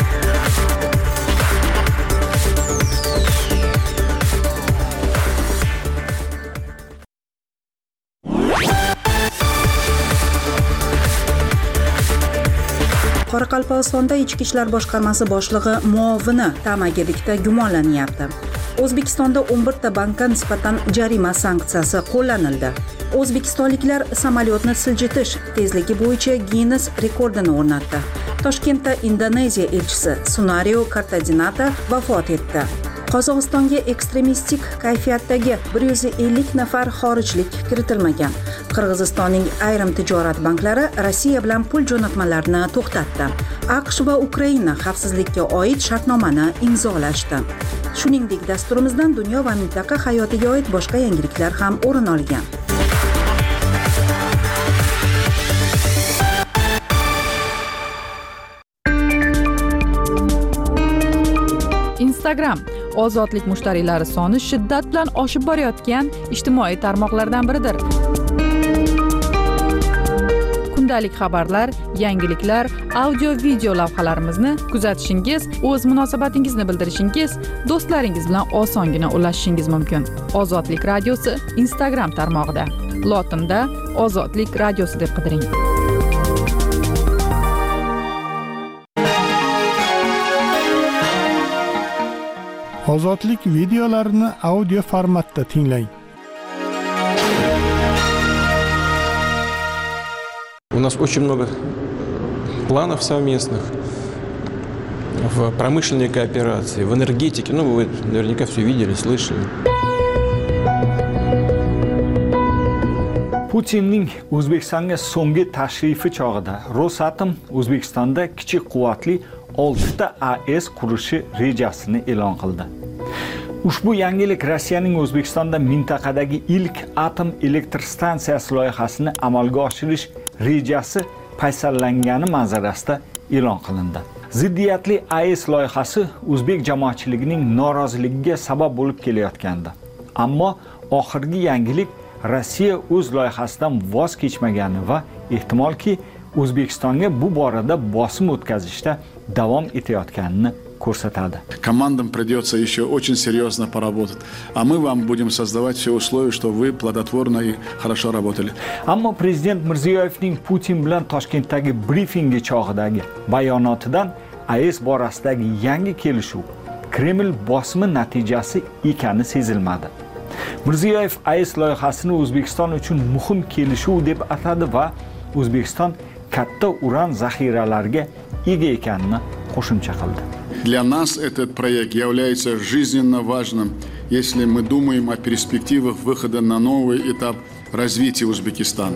Qoraqalpog'istonda Ichki ishlar boshqarmasi boshlig'i muovini tamagirlikda gumonlanyapti. O'zbekistonda 11 ta bankka nisbatan jarima sanksiyasi qo'llanildi. O'zbekistonliklar samolyotni siljitish tezligi bo'yicha Guinness rekordini o'rnatdi. Toshkentda Indoneziya elchisi Sunario Kartadinata vafot etdi. Qozog'istonga ekstremistik kayfiyatdagi 150 nafar xorijlik kiritilmagan. Qirg'izistonning ayrim tijorat banklari Rossiya bilan pul jo'natmalarini to'xtatdi. AQSh va Ukraina xavfsizlikka oid shartnomani imzolashdi. Shuningdek, dasturimizdan dunyo va mintaqa hayotiga oid boshqa yangiliklar ham o'rin olgan. Instagram ozodlik mushtariylari soni shiddat bilan oshib borayotgan ijtimoiy tarmoqlardan biridir. Kundalik xabarlar, yangiliklar, audio-video lavhalarimizni kuzatishingiz, o'z munosabatingizni bildirishingiz, do'stlaringiz bilan osongina ulashishingiz mumkin. Ozodlik radiosi Instagram tarmog'ida. Lotinda Ozodlik radiosi deb qidiring. Ozodlik videolarini audio formatda tinglang. У нас очень много планов совместных в промышленной кооперации, в энергетике. Ну, вы наверняка все видели, слышали. Putinning O'zbekistonga so'nggi tashrifi chog'ida Rosatom O'zbekistonda kichik quvvatli 6 ta AES qurishi rejasini e'lon qildi. Ushbu yangilik Rossiyaning O'zbekistonda mintaqadagi ilk atom elektr stansiyasi loyihasini amalga oshirish rejasi paysallangani manzarasida e'lon qilindi. Ziddiyatli AES loyihasi o'zbek jamoatchiligining noroziligiga sabab bo'lib kelayotgandi. Ammo oxirgi yangilik Rossiya o'z loyihasidan voz kechmagani va ehtimolki O'zbekistonga bu borada bosim o'tkazishda davom etayotganini ko'rsatadi. Командам придется еще очень серьезно поработать, а мы вам будем создавать все условия, чтобы вы плодотворно и хорошо работали. Ammo prezident Mirziyoyevning Putin bilan Toshkentdagi brifingi chog'idagi bayonotidan AES borasidagi yangi kelishuv Kreml bosimi natijasi ekani sezilmadi. Mirziyoyev AES loyihasini O'zbekiston uchun muhim kelishuv deb atadi va O'zbekiston katta uran zaxiralariga ega ekanini qo'shimcha qildi. Для нас этот проект является жизненно важным, если мы думаем о перспективах выхода на новый этап развития Узбекистана.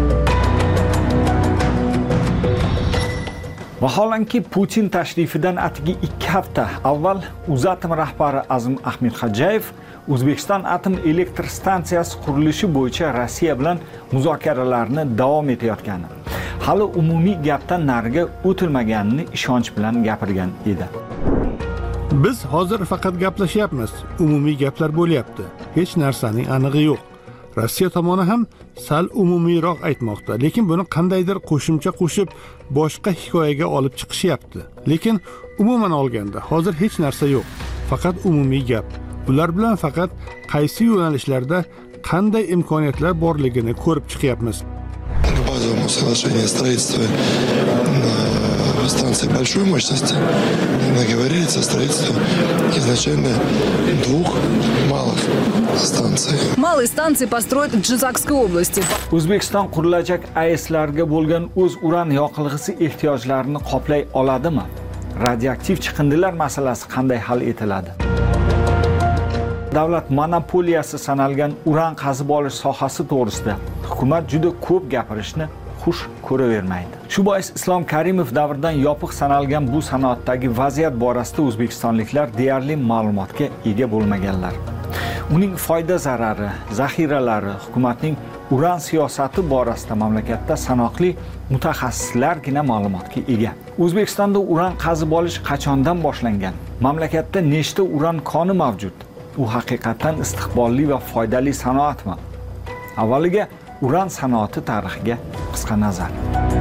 Vaholanki Putin tashrifidan atigi 2 hafta avval Uzatom rahbari Azim Ahmedxo'jayev O'zbekiston atom elektr stansiyasi qurilishi bo'yicha Rossiya bilan muzokaralarni davom etayotgani, hali umumiy gapdan nariga o'tilmaganini ishonch bilan gapirgan edi. Biz hozir faqat gaplashyapmiz. Umumiy gaplar bo'lyapti. Hech narsaning anig'i yo'q. Rossiya tomoni ham sal umumiyroq aytmoqda, lekin buni qandaydir qo'shimcha qo'shib boshqa hikoyaga olib chiqishyapti. Lekin umuman olganda hozir hech narsa yo'q. Faqat umumiy gap. Ular bilan faqat qaysi yo'nalishlarda qanday imkoniyatlar borligini ko'rib chiqyapmiz. Базовому соглашению о строительстве станция большой мощности. Она говорится о строительстве изначально 2 малых станций. Малые станции построят в Джизакской области. O'zbekiston qurilajak AESlarga bo'lgan o'z uran yoqilg'isi ehtiyojlarini qoplay oladimi? Radioaktiv chiqindilar masalasi qanday hal etiladi? Davlat monopoliyasi sanalgan uran qazib olish sohasi to'g'risida hukumat juda ko'p gapirishni xush ko'ravermaydi. Shu bois Islom Karimov davridan yopiq sanalgan bu sanoatdagi vaziyat borasida o'zbekistonliklar deyarli ma'lumotga ega bo'lmaganlar. Uning foyda zarari, zaxiralari, hukumatning uran siyosati borasida mamlakatda sanoqli mutaxassislargina ma'lumotga ega. O'zbekistonda uran qazib olish qachondan boshlangan? Mamlakatda nechta uran koni mavjud? U haqiqatan istiqbolli va foydali sanoatmi? Avvaliga uran sanoati tarixiga qisqa nazar.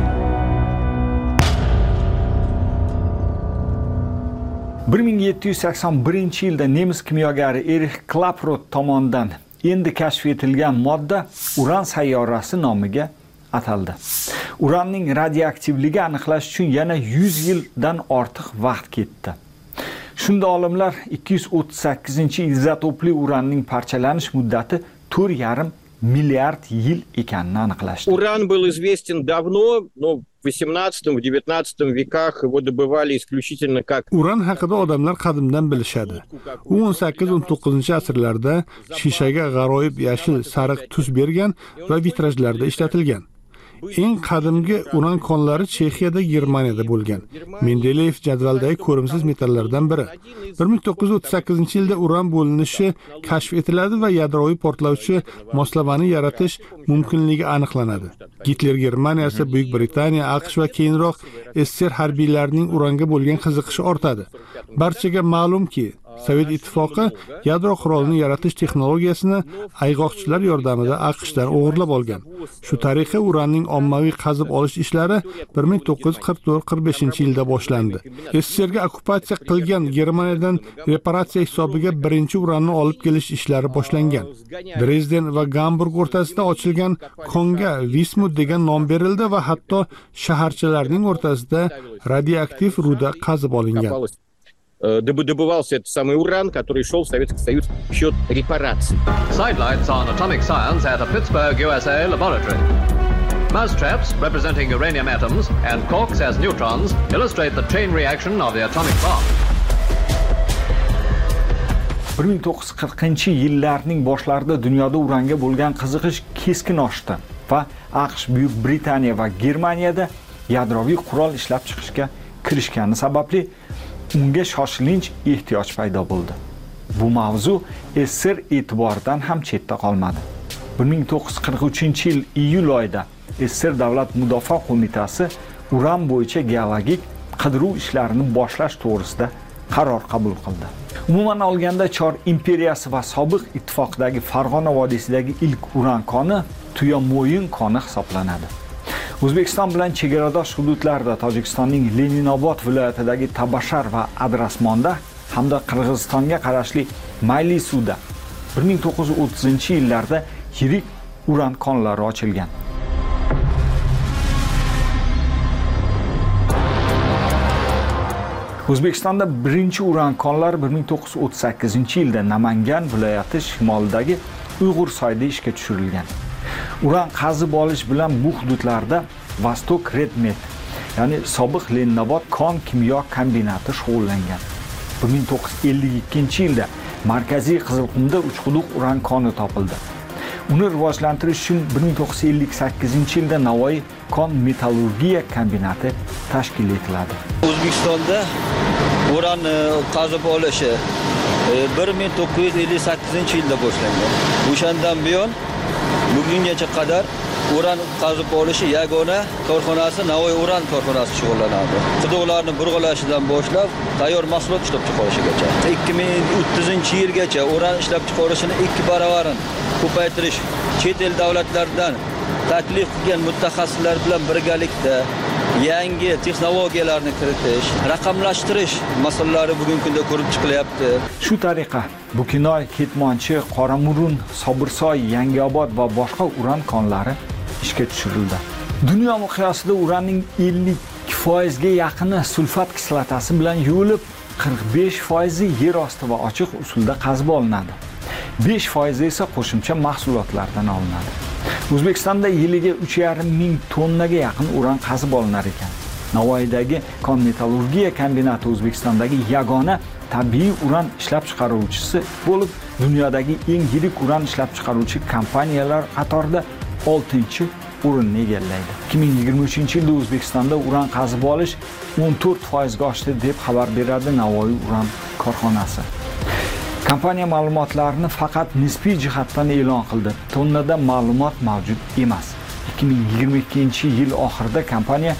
Bir 1781-yilda nemis kimyogari Erich Klaproth tomonidan endi kashf etilgan modda uran sayyorasi nomiga ataldi. Uranning radioaktivligi aniqlash uchun yana 100 yildan ortiq vaqt ketdi. Shunda olimlar 238-izotopli uranning parchalanish muddati 4,5 milliard yil ekanini aniqlashdi. Уран был известен давно, но в 18 в 19 веках его добывали исключительно как Uran haqida odamlar qadimdan bilishadi. U 18-19 asrlarda shishaga g'aroyib yashil sariq tus bergan va vitrajlarda ishlatilgan. Eng qadimgi uran konlari Chexiyada, Germaniyada bo'lgan. Mendeleyev jadvaldagi ko'rimsiz metallardan biri. 1938-yilda uran bo'linishi kashf etiladi va yadroviy portlovchi moslamani yaratish mumkinligi aniqlanadi. Gitler Germaniyasi, Buyuk Britaniya, AQSh va keyinroq SSR harbiylarining uranga bo'lgan qiziqishi ortadi. Barchaga ma'lumki, Sovet ittifoqi yadro qurolini yaratish texnologiyasini ayg'oqchilar yordamida AQShdan o'g'irlab olgan. Shu tariqa uranning ommaviy qazib olish ishlari 1944-45 yilda boshlandi. SSRga okkupatsiya qilgan Germaniyadan reparatsiya hisobiga birinchi uranni olib kelish ishlari boshlangan. Dresden va Gamburg o'rtasida ochilgan konga Vismut degan nom berildi va hatto shaharchalarning o'rtasida radioaktiv ruda qazib olingan. Добывался этот самый уран, который шел в Советский Союз в счет репараций. Sidelights on atomic science at a Pittsburgh, USA laboratory. Mousetraps representing uranium atoms and corks as neutrons illustrate the chain reaction of the atomic bomb. 1940-yillarning boshlarida dunyoda uranga bo'lgan qiziqish keskin oshdi va AQSh, Buyuk Britaniya va Germaniyada yadroviy qurol ishlab chiqishga kirishgani sababli unga shoshilinch ehtiyoj paydo bo'ldi. Bu mavzu SSR e'tiboridan ham chetda qolmadi. 1943-yil iyul oyida SSR Davlat Mudofaa qo'mitasi uran bo'yicha geologik qidiruv ishlarini boshlash to'g'risida qaror qabul qildi. Umuman olganda Chor imperiyasi va sobiq ittifoqdagi Farg'ona vodiysidagi ilk uran koni Tuyamo'yin koni hisoblanadi. O'zbekiston bilan chegaradosh hududlarda Tojikistonning Leninobod viloyatidagi Tabashar va Adrasmonda hamda Qirg'izistonga qarashli Maylisuvda 1930-yillarda yirik uran konlari ochilgan. O'zbekistonda birinchi uran konlar 1938-yilda Namangan viloyati shimolidagi Uyg'ursoyda ishga tushirilgan. Uran qazib olish bilan bu hududlarda Vostok Redmet, ya'ni sobiq Leninobod kon kimyo kombinati shug'ullangan. 1952-yilda Markaziy Qizilqumda uchquduq uran koni topildi. Uni rivojlantirish uchun 1958-yilda Navoiy kon metallurgiya kombinati tashkil etiladi. O'zbekistonda uran qazib olishi 1958-yilda boshlangan. O'shandan buyon bugungacha qadar uran qazib olishi yagona korxonasi Navoiy uran korxonasi shug'ullanadi. Quduqlarni burg'ilashidan boshlab tayyor mahsulot ishlab chiqarishigacha 2030-yilgacha uran ishlab chiqarishini 2 baravarini ko'paytirish, chet el davlatlaridan taklif qilgan mutaxassislar bilan birgalikda yangi texnologiyalarni kiritish, raqamlashtirish masalalari bugungi kunda ko'rib chiqilyapti. Shu tariqa Bukinoy, Ketmonchi, Qoramurun, Sobirsoy, Yangiobod va boshqa uran konlari ishga tushirildi. Dunyo miqyosida uranning 52 5% ga yaqini sulfat kislotasi bilan yuvilib, 45% yer osti va ochiq usulda qazib olinadi. 5% esa qo'shimcha mahsulotlardan olinadi. O'zbekistonda yiliga 3,5 ming tonnaga yaqin uran qazib olinar ekan. Navoiydagi kon metallurgiya kombinati O'zbekistondagi yagona tabiiy uran ishlab chiqaruvchisi bo'lib, dunyodagi eng yirik uran ishlab chiqaruvchi kompaniyalar qatorida 6-o'rinni egallaydi. 2023-yilda O'zbekistonda uran qazib olish 14% ga oshdi deb xabar beradi Navoiy uran korxonasi. Kompaniya ma'lumotlarini faqat nisbiy jihatdan e'lon qildi. Tonnada ma'lumot mavjud emas. 2022-yil oxirida kompaniya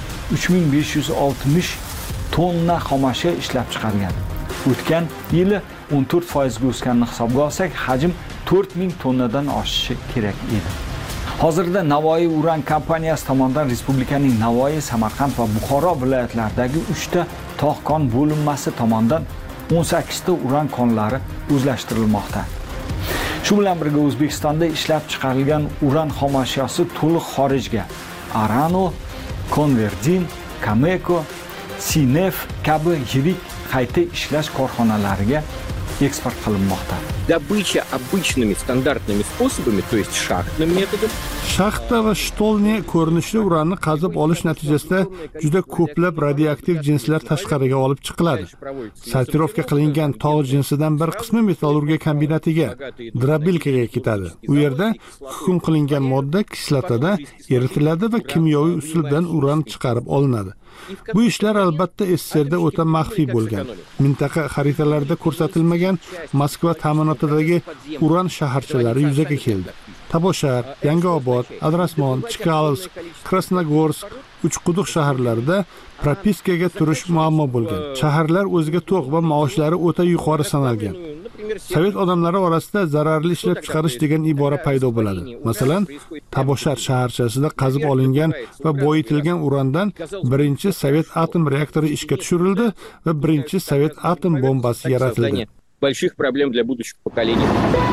3560 tonna xomashyo ishlab chiqargan. O'tgan yili 14% ga o'sganini hisobga olsak, hajm 4000 tonnadan oshishi kerak edi. Hozirda Navoiy uran kompaniyasi tomonidan respublikaning Navoiy, Samarqand va Buxoro viloyatlaridagi 3 ta tog' kon bo'linmasi tomonidan 18 ta uran konlari o'zlashtirilmoqda. Shu bilan birga O'zbekistonda ishlab chiqarilgan uran xomashyosi to'liq xorijga Arano, Converdin, Cameco, Sinef kabi yirik qayta ishlash korxonalariga eksport qilinmoqda. Добыча обычными стандартными способами, то есть шахтным методом. Shaxta va shtolni ko'rinishli uranni qazib olish natijasida juda ko'plab radioaktiv jinslar tashqariga olib chiqiladi. Sortirovka qilingan tog' jinsidan bir qismi metallurgiya kombinatiga, Drabilkaga ketadi. U yerda hukm qilingan modda kislotada eritiladi va kimyoviy usul bilan uran chiqarib olinadi. Bu ishlar albatta SSRda o'ta maxfiy bo'lgan. Mintaqa xaritalarida ko'rsatilmagan Moskva ta'minotidagi uran shaharchalari yuzaga keldi. Taboshar, Yangiobod, Adrasmon, Chkalsk, Krasnogorsk, Uchquduq shaharlarida propiskaga turish muammo bo'lgan. Shaharlar o'ziga to'q va maoshlari o'ta yuqori sanalgan. Sovet odamlari orasida zararli ishlab chiqarish degan ibora paydo bo'ladi. Masalan, Taboshar shaharchasida qazib olingan va boyitilgan urandan birinchi Sovet atom reaktori ishga tushirildi va birinchi Sovet atom bombasi yaratildi. Больших проблем для будущих поколений.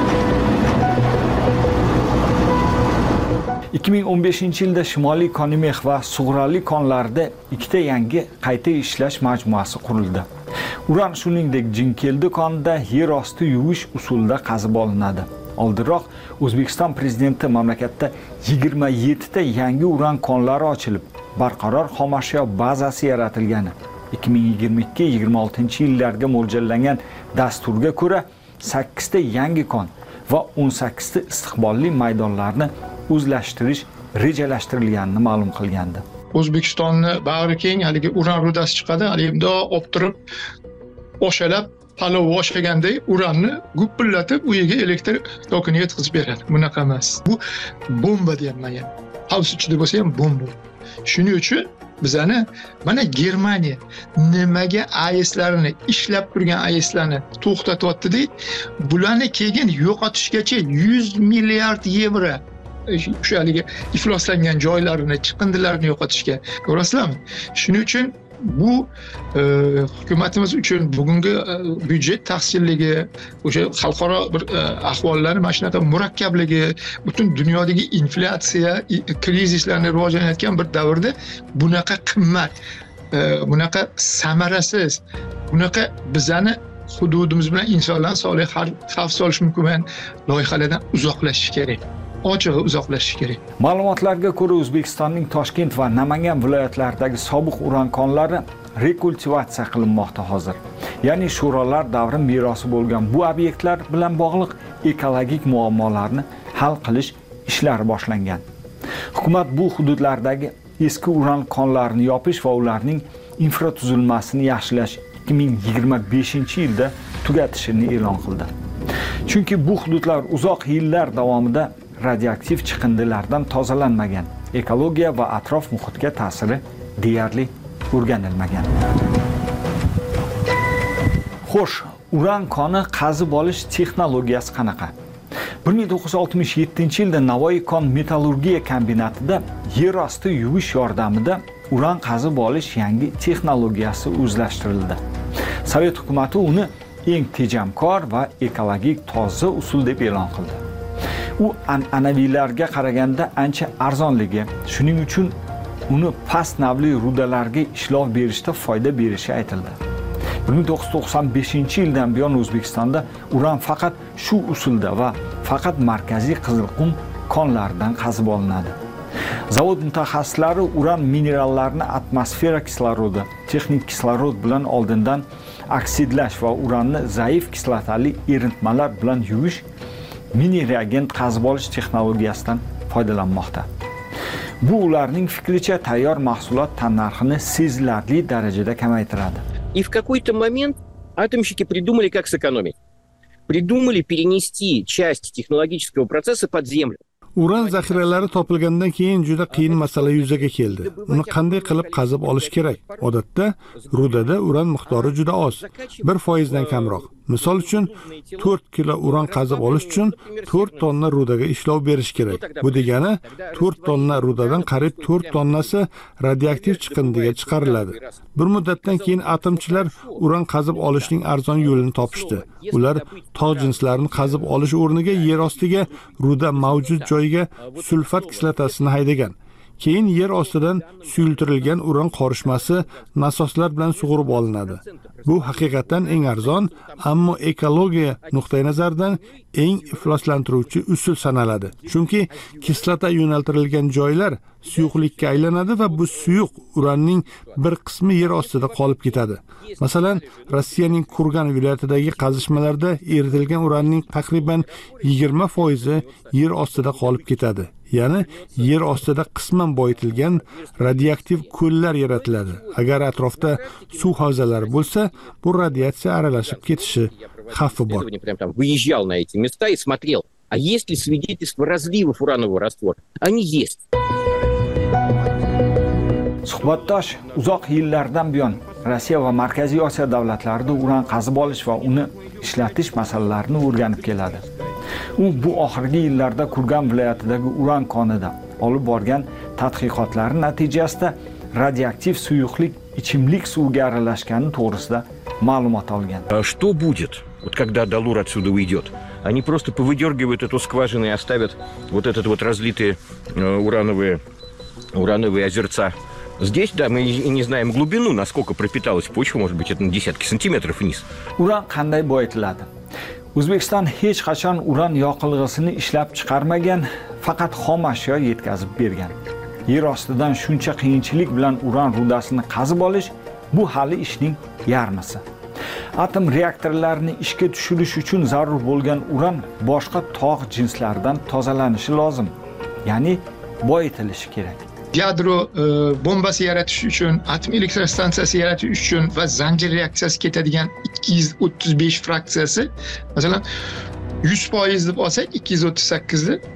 2015-yilda Shimoliy Konimix va Sug'urali konlarda ikkita yangi qayta ishlash majmuasi qurildi. Uran shuningdek Jinkeldi konida yer osti yuvish usulida qazib olinadi. Oldinroq O'zbekiston prezidenti mamlakatda 27 ta yangi uran konlari ochilib, barqaror xomashyo bazasi yaratilgani. 2022-26-yillarga mo'ljallangan dasturga ko'ra 8 ta yangi kon va 18 ta istiqbolli maydonlarni o'zlashtirish rejalashtirilganini ma'lum qilgandi. O'zbekistonni bag'ri keng haligi uran rudasi chiqadi, haligi bundoq olib turib oshalab palov oshaganday uranni gupillatib uyiga elektr tokini yetkazib beradi. Bunaqa emas. Bu bomba deyapman yani. Havuz ichida bo'lsa ham bomba. Shuning uchun bizani mana Germaniya nimaga AESlarini ishlab turgan AESlarni to'xtatyapti deydi. Bularni keyin yo'qotishgacha 100 milliard yevro o'sha haligi ifloslangan joylarini, chiqindilarini yo'qotishga, ko'rasizlarmi? Shuning uchun bu hukumatimiz uchun bugungi byudjet taqsirligi, o'sha xalqaro bir ahvollarni mana shunaqa murakkabligi, butun dunyodagi inflyatsiya, krizislarni rivojlanayotgan bir davrda bunaqa qimmat, bunaqa samarasiz, bunaqa bizani hududimiz bilan insonlarni sog'lig'iga xavf solishi mumkin bo'lgan loyihalardan uzoqlashish kerak. Ochig'i uzoqlashish kerak. Ma'lumotlarga ko'ra O'zbekistonning Toshkent va Namangan viloyatlaridagi sobiq uran konlari rekultivatsiya qilinmoqda hozir. Ya'ni sho'rolar davri merosi bo'lgan bu obyektlar bilan bog'liq ekologik muammolarni hal qilish ishlari boshlangan. Hukumat bu hududlardagi eski uran konlarini yopish va ularning infratuzilmasini yaxshilash 2025-yilda tugatishini e'lon qildi. Chunki bu hududlar uzoq yillar davomida radioaktiv chiqindilardan tozalanmagan, ekologiya va atrof muhitga ta'siri deyarli o'rganilmagan. Xo'sh, uran koni qazib olish texnologiyasi qanaqa? 1967-yilda Navoiy kon metallurgiya kombinatida yer osti yuvish yordamida uran qazib olish yangi texnologiyasi o'zlashtirildi. Sovet hukumati uni eng tejamkor va ekologik toza usul deb e'lon qildi. U an'anaviylarga qaraganda ancha arzonligi, shuning uchun uni past navli rudalarga ishlov berishda foyda berishi aytildi. 1995-yildan buyon O'zbekistonda uran faqat shu usulda va faqat markaziy Qizilqum konlaridan qazib olinadi. Zavod mutaxassislari uran minerallarini atmosfera kislorodi, texnik kislorod bilan oldindan oksidlash va uranni zaif kislotali eritmalar bilan yuvish mini reagent qazib olish texnologiyasidan foydalanmoqda. Bu ularning fikricha tayyor mahsulot tannarxini sezilarli darajada kamaytiradi. И в какой-то момент атомщики придумали, как сэкономить. Придумали перенести часть технологического процесса под землю. Uran zaxiralari topilgandan keyin juda qiyin masala yuzaga keldi. Uni qanday qilib qazib olish kerak? Odatda rudada uran miqdori juda oz, 1% dan kamroq. Misol uchun 4 kilo uran qazib olish uchun 4 tonna rudaga ishlov berish kerak. Bu degani 4 tonna rudadan qariyb 4 tonnasi radioaktiv chiqindiga chiqariladi. Bir muddatdan keyin atomchilar uran qazib olishning arzon yo'lini topishdi. Ular tog' jinslarini qazib olish o'rniga yer ostiga ruda mavjud joyga sulfat kislotasini haydagan. Keyin yer ostidan suyultirilgan uran qorishmasi nasoslar bilan sug'urib olinadi. Bu haqiqatan eng arzon, ammo ekologiya nuqtai nazaridan eng ifloslantiruvchi usul sanaladi. Chunki kislota yo'naltirilgan joylar suyuqlikka aylanadi va bu suyuq uranning bir qismi yer ostida qolib ketadi. Masalan, Rossiyaning Kurgan viloyatidagi qazishmalarda eritilgan uranning taqriban 20% yer ostida qolib ketadi. Ya'ni yer ostida qisman boyitilgan radioaktiv ko'llar yaratiladi. Agar atrofda suv havzalari bo'lsa, bu radiatsiya aralashib ketishi xavfi bor. Выезжал на эти места и смотрел, а есть ли свидетельства разливов уранового раствора? Они есть. Suhbatdosh uzoq yillardan buyon Rossiya va Markaziy Osiyo davlatlarida uran qazib olish va uni ishlatish masalalarini o'rganib keladi. U bu oxirgi yillarda Kurgan viloyatidagi uran konida olib borgan tadqiqotlari natijasida radioaktiv suyuqlik ichimlik suviga aralashgani to'g'risida ma'lumot olgan. Что будет, вот когда Далур отсюда уйдет? Они просто повыдергивают эту скважину и оставят вот этот вот разлитые урановые озерца. Здесь, да, мы и не знаем глубину, насколько пропиталась почва, может быть, это на десятки сантиметров вниз. Uran qanday boyitiladi? O'zbekiston hech qachon uran yoqilg'isini ishlab chiqarmagan, faqat xom ashyo yetkazib bergan. Yer ostidan shuncha qiyinchilik bilan uran rudasini qazib olish bu hali ishning yarmisi. Atom reaktorlarini ishga tushirish uchun zarur bo'lgan uran boshqa tog' jinslaridan tozalanishi lozim. Ya'ni boyitilishi kerak. Yadro bombasi yaratish uchun, atom elektrostansiyasi yaratish uchun va zanjir reaksiyasi ketadigan 235 fraksiyasi, masalan 100% deb olsak 238 ni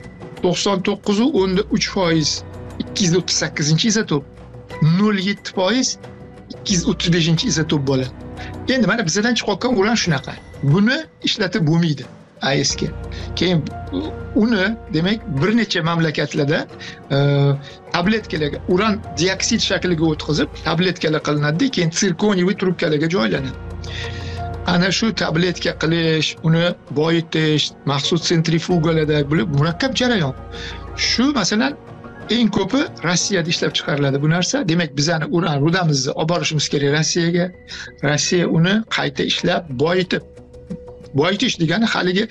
99.3% 238-izotop, 0.7% 235-izotop bo'ladi. Endi mana bizdan chiqayotgan uran shunaqa. Buni ishlatib bo'lmaydi. AESga. Keyin uni demak bir necha mamlakatlarda tabletkalarga uran dioksid shakliga o'tkazib tabletkalar qilinadi, keyin sirkoniy trubkalarga joylanadi. Ana shu tabletka qilish, uni boyitish, maxsus sentrifugalarda murakkab jarayon. Shu masalan eng ko'pi Rossiyada ishlab chiqariladi bu narsa. Demak, bizani uran rudamizni olib borishimiz kerak Rossiyaga. Rossiya uni qayta ishlab boyitish degani haligi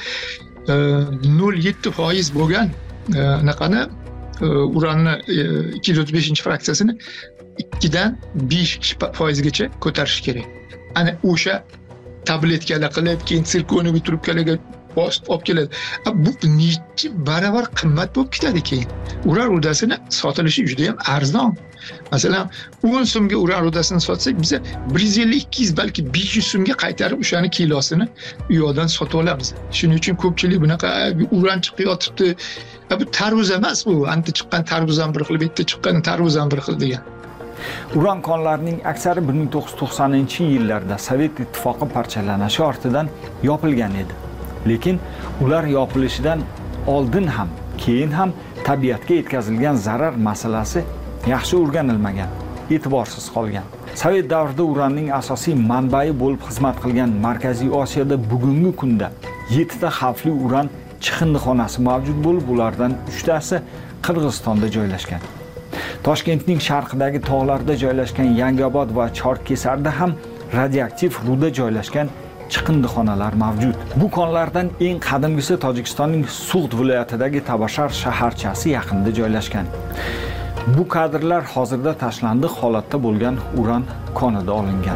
0.7% bo'lgan anaqani uranni 235 fraksiyasini 2 dan 5% gacha ko'tarish kerak. Ana o'sha tabletkalar qilib, keyin sirkoniy trubkalarga bosib olib keladi. Bu necha baravar qimmat bo'lib ketadi keyin. Uran rudasini sotilishi juda ham arzon. Masalan, 10 so'mga uran rudasini sotsak, biz 150-200 balki 500 so'mga qaytarib o'shani kilosini u yoqdan sotib olamiz. Shuning uchun ko'pchilik bunaqa uran chiqib yotibdi. Bu tarvuz emas bu. Anta chiqqan tarvuz ham bir xil, bu yerda chiqqan tarvuz ham bir xil degan. Uran konlarining aksari 1990-yillarda Sovet ittifoqi parchalanishi ortidan yopilgan edi. Lekin ular yopilishidan oldin ham, keyin ham tabiatga yetkazilgan zarar masalasi yaxshi o'rganilmagan, e'tiborsiz qolgan. Sovet davrida uranning asosiy manbai bo'lib xizmat qilgan Markaziy Osiyoda bugungi kunda 7 ta xavfli uran chiqindixonasi mavjud bo'lib, ulardan 3 tasi Qirg'izistonda joylashgan. Toshkentning sharqidagi tog'larda joylashgan Yangiobod va Chorkesarda ham radioaktiv ruda joylashgan chiqindixonalar mavjud. Bu konlardan eng qadimgisi Tojikistonning Sug'd viloyatidagi Tabashar shaharchasi yaqinida joylashgan. Bu kadrlar hozirda tashlandiq holatda bo'lgan uran konida olingan.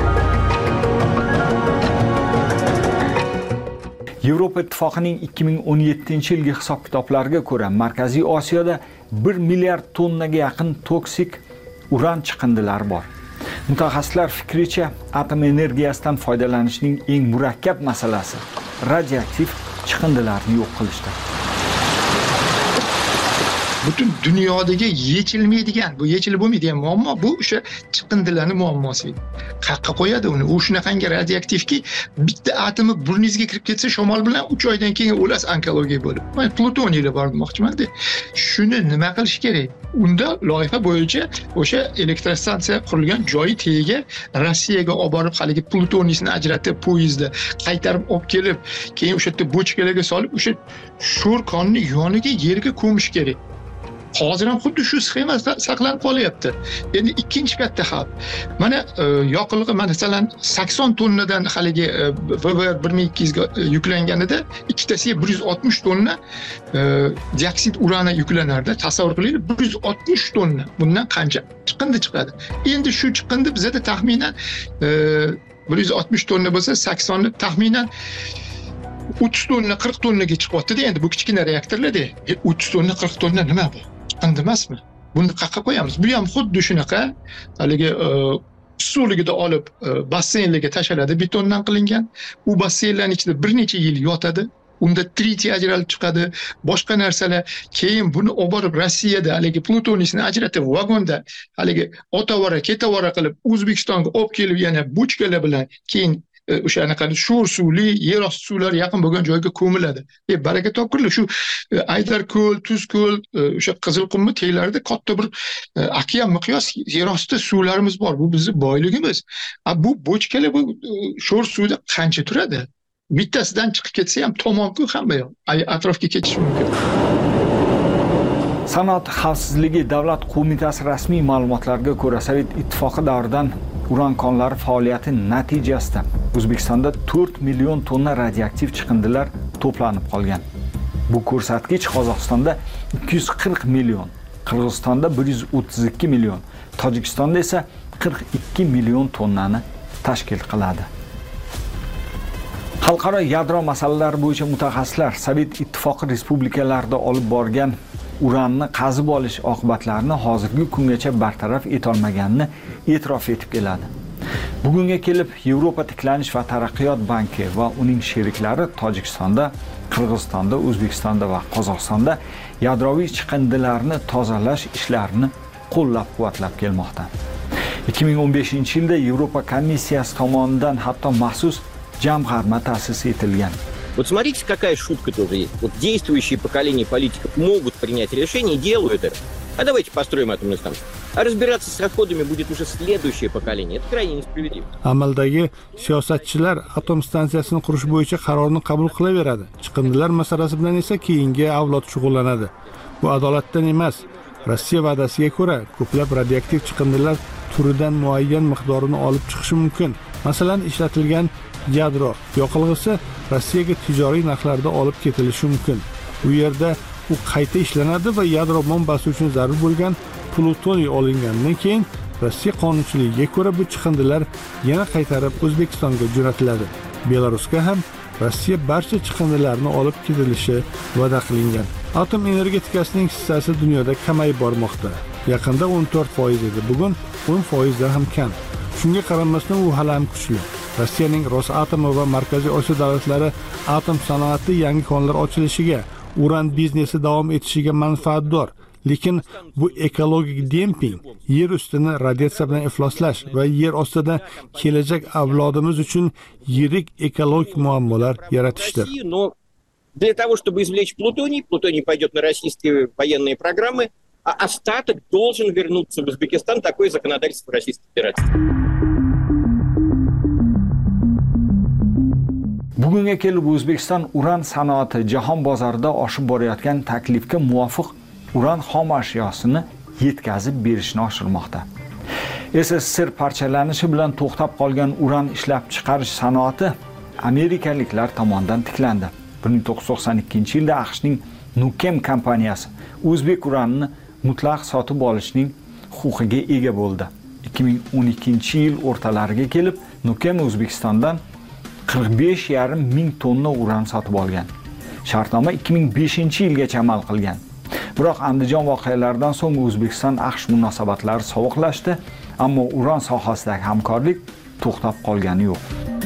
Yevropa Ittifoqining 2017-yilgi hisob-kitoblariga ko'ra, Markaziy Osiyoda 1 milliard tonnaga yaqin toksik uran chiqindilari bor. Mutaxassislar fikricha, atom energiyasidan foydalanishning eng murakkab masalasi radioaktiv chiqindilarni yo'q qilishdir. Butun dunyodagi yechilmaydigan, bu yechilib bo'lmaydigan muammo bu o'sha chiqindilarning muammosi. Qayerga qo'yadi uni? U shunaqangi radioaktivki, bitta atomi burningizga kirib ketsa, shamol bilan 3 oydan keyin o'lasiz onkologiya bo'lib. Men plutoniylar bor demoqchiman-da. Shuni nima qilish kerak? Unda loyiha bo'yicha o'sha elektrostansiya qurilgan joyi tagiga Rossiyaga olib borib, haligi plutoniyni ajratib poyezdda qaytarib olib kelib, keyin o'sha yerda bochkalarga solib, o'sha sho'r konni yoniga yerga ko'mish kerak. Hozir ham xuddi shu sxema saqlanib qolyapti. Endi ikkinchi katta xavf. Mana yoqilg'i masalan 80 tonnadan haligi VVR 1200 ga yuklanganida ikkitasiga 160 tonna dioksid urani yuklanardi. Tasavvur qiling, 160 tonna. Bundan qancha chiqindi chiqadi? Endi shu chiqindi bizda taxminan 160 tonna bo'lsa, 80 ni taxminan 30 tonna, 40 tonnaga chiqyapti-da. Endi bu kichkina reaktorlarda 30 tonna, 40 tonna nima bu? Chiqindi emasmi? Buni qayerga qo'yamiz? Bu ham xuddi shunaqa, haligi usuligida olib basseynlarga tashaladi, betondan qilingan. U basseynlarning ichida bir necha yil yotadi. Unda tritiy ajralib chiqadi, boshqa narsalar. Keyin buni olib borib Rossiyada haligi plutoniyni ajratib vagonda haligi otavara, ketavara qilib O'zbekistonga olib kelib yana bochkalar bilan keyin o'sha anaqa sho'r suvli, yer osti suvlari yaqin bo'lgan joyga ko'miladi. Baraka topkurlar shu Aydarko'l, Tuzko'l, o'sha Qizilqummi teylarida katta bir okean miqyos yer osti suvlarimiz bor. Bu bizning boyligimiz. Bu bochkalar bu sho'r suvda qancha turadi? Bittasidan chiqib ketsa ham tamom-ku hamma yoq. Atrofga ketish mumkin. Sanoat xavfsizligi davlat qo'mitasi rasmiy ma'lumotlariga ko'ra, Sovet ittifoqi davridan uran konlari faoliyati natijasida O'zbekistonda 4 million tonna radioaktiv chiqindilar to'planib qolgan. Bu ko'rsatkich Qozog'istonda 240 million, Qirg'izistonda 132 million, Tojikistonda esa 42 million tonnani tashkil qiladi. Xalqaro yadro masalalari bo'yicha mutaxassislar Sovet ittifoqi respublikalarida olib borgan uranni qazib olish oqibatlarini hozirgi kungacha bartaraf etolmaganini e'tirof etib keladi. Bugunga kelib Yevropa tiklanish va taraqqiyot banki va uning sheriklari Tojikistonda, Qirg'izistonda, O'zbekistonda va Qozog'istonda yadroviy chiqindilarni tozalash ishlarini qo'llab-quvvatlab kelmoqda. 2015-yilda Yevropa komissiyasi tomonidan hatto maxsus jamg'arma ta'sis etilgan. Вот смотрите, какая шутка тоже есть. Вот действующие поколения политиков могут принять решение и делают это. А давайте построим атомную станцию. А разбираться с расходами будет уже следующее поколение. Это крайне несправедливо. Amaldagi siyosatchilar atom stansiyasini qurish bo'yicha qarorni qabul qilaveradi. Chiqindilar masalasi bilan esa keyingi avlod shug'ullanadi. Bu adolatdan emas. Rossiya va'dasiga ko'ra, ko'plab radioaktiv chiqindilar turidan muayyan miqdorini olib chiqishi mumkin. Masalan, ishlatilgan yadro yoqilg'isi Rossiyaga tijoriy narxlarda olib ketilishi mumkin. U yerda u qayta ishlanadi va yadro bombasi uchun zarur bo'lgan plutoniy olingandan keyin Rossiya qonunchiligiga ko'ra bu chiqindilar yana qaytarib O'zbekistonga jo'natiladi. Belarusga ham Rossiya barcha chiqindilarni olib ketilishi va'da qilingan. Atom energetikasining hissasi dunyoda kamayib bormoqda. Yaqinda 14% edi, bugun 10% dan ham kam. Shunga qaramasdan u hali ham kuchli. Rossiyaning Rosatom va Markaziy Osiyo davlatlari atom sanoati yangi konlar ochilishiga, uran biznesi davom etishiga manfaatdor. Lekin bu ekologik demping, yer ustini radiatsiya bilan ifloslash va yer ostida kelajak avlodimiz uchun yirik ekologik muammolar yaratishdir. Но для того, чтобы извлечь плутоний пойдет на российские военные программы, а остаток должен вернуться в Узбекистан. Такое законодательство Российской Федерации. Bugunga kelib O'zbekiston uran sanoati jahon bozorida oshib borayotgan taklifga muvofiq uran xom ashyosini yetkazib berishni oshirmoqda. SSSR parchalanishi bilan to'xtab qolgan uran ishlab chiqarish sanoati amerikaliklar tomonidan tiklandi. 1992-yilda AQShning Nukem kompaniyasi o'zbek uranini mutlaq sotib olishning huquqiga ega bo'ldi. 2012-yil o'rtalariga kelib, Nukem O'zbekistondan 45,5 ming tonna uran sotib olgan. Shartnoma 2005-yilgacha amal qilgan. Biroq Andijon voqealaridan so'ng O'zbekiston AQSh munosabatlari sovuqlashdi, ammo uran sohasidagi hamkorlik to'xtab qolgani yo'q.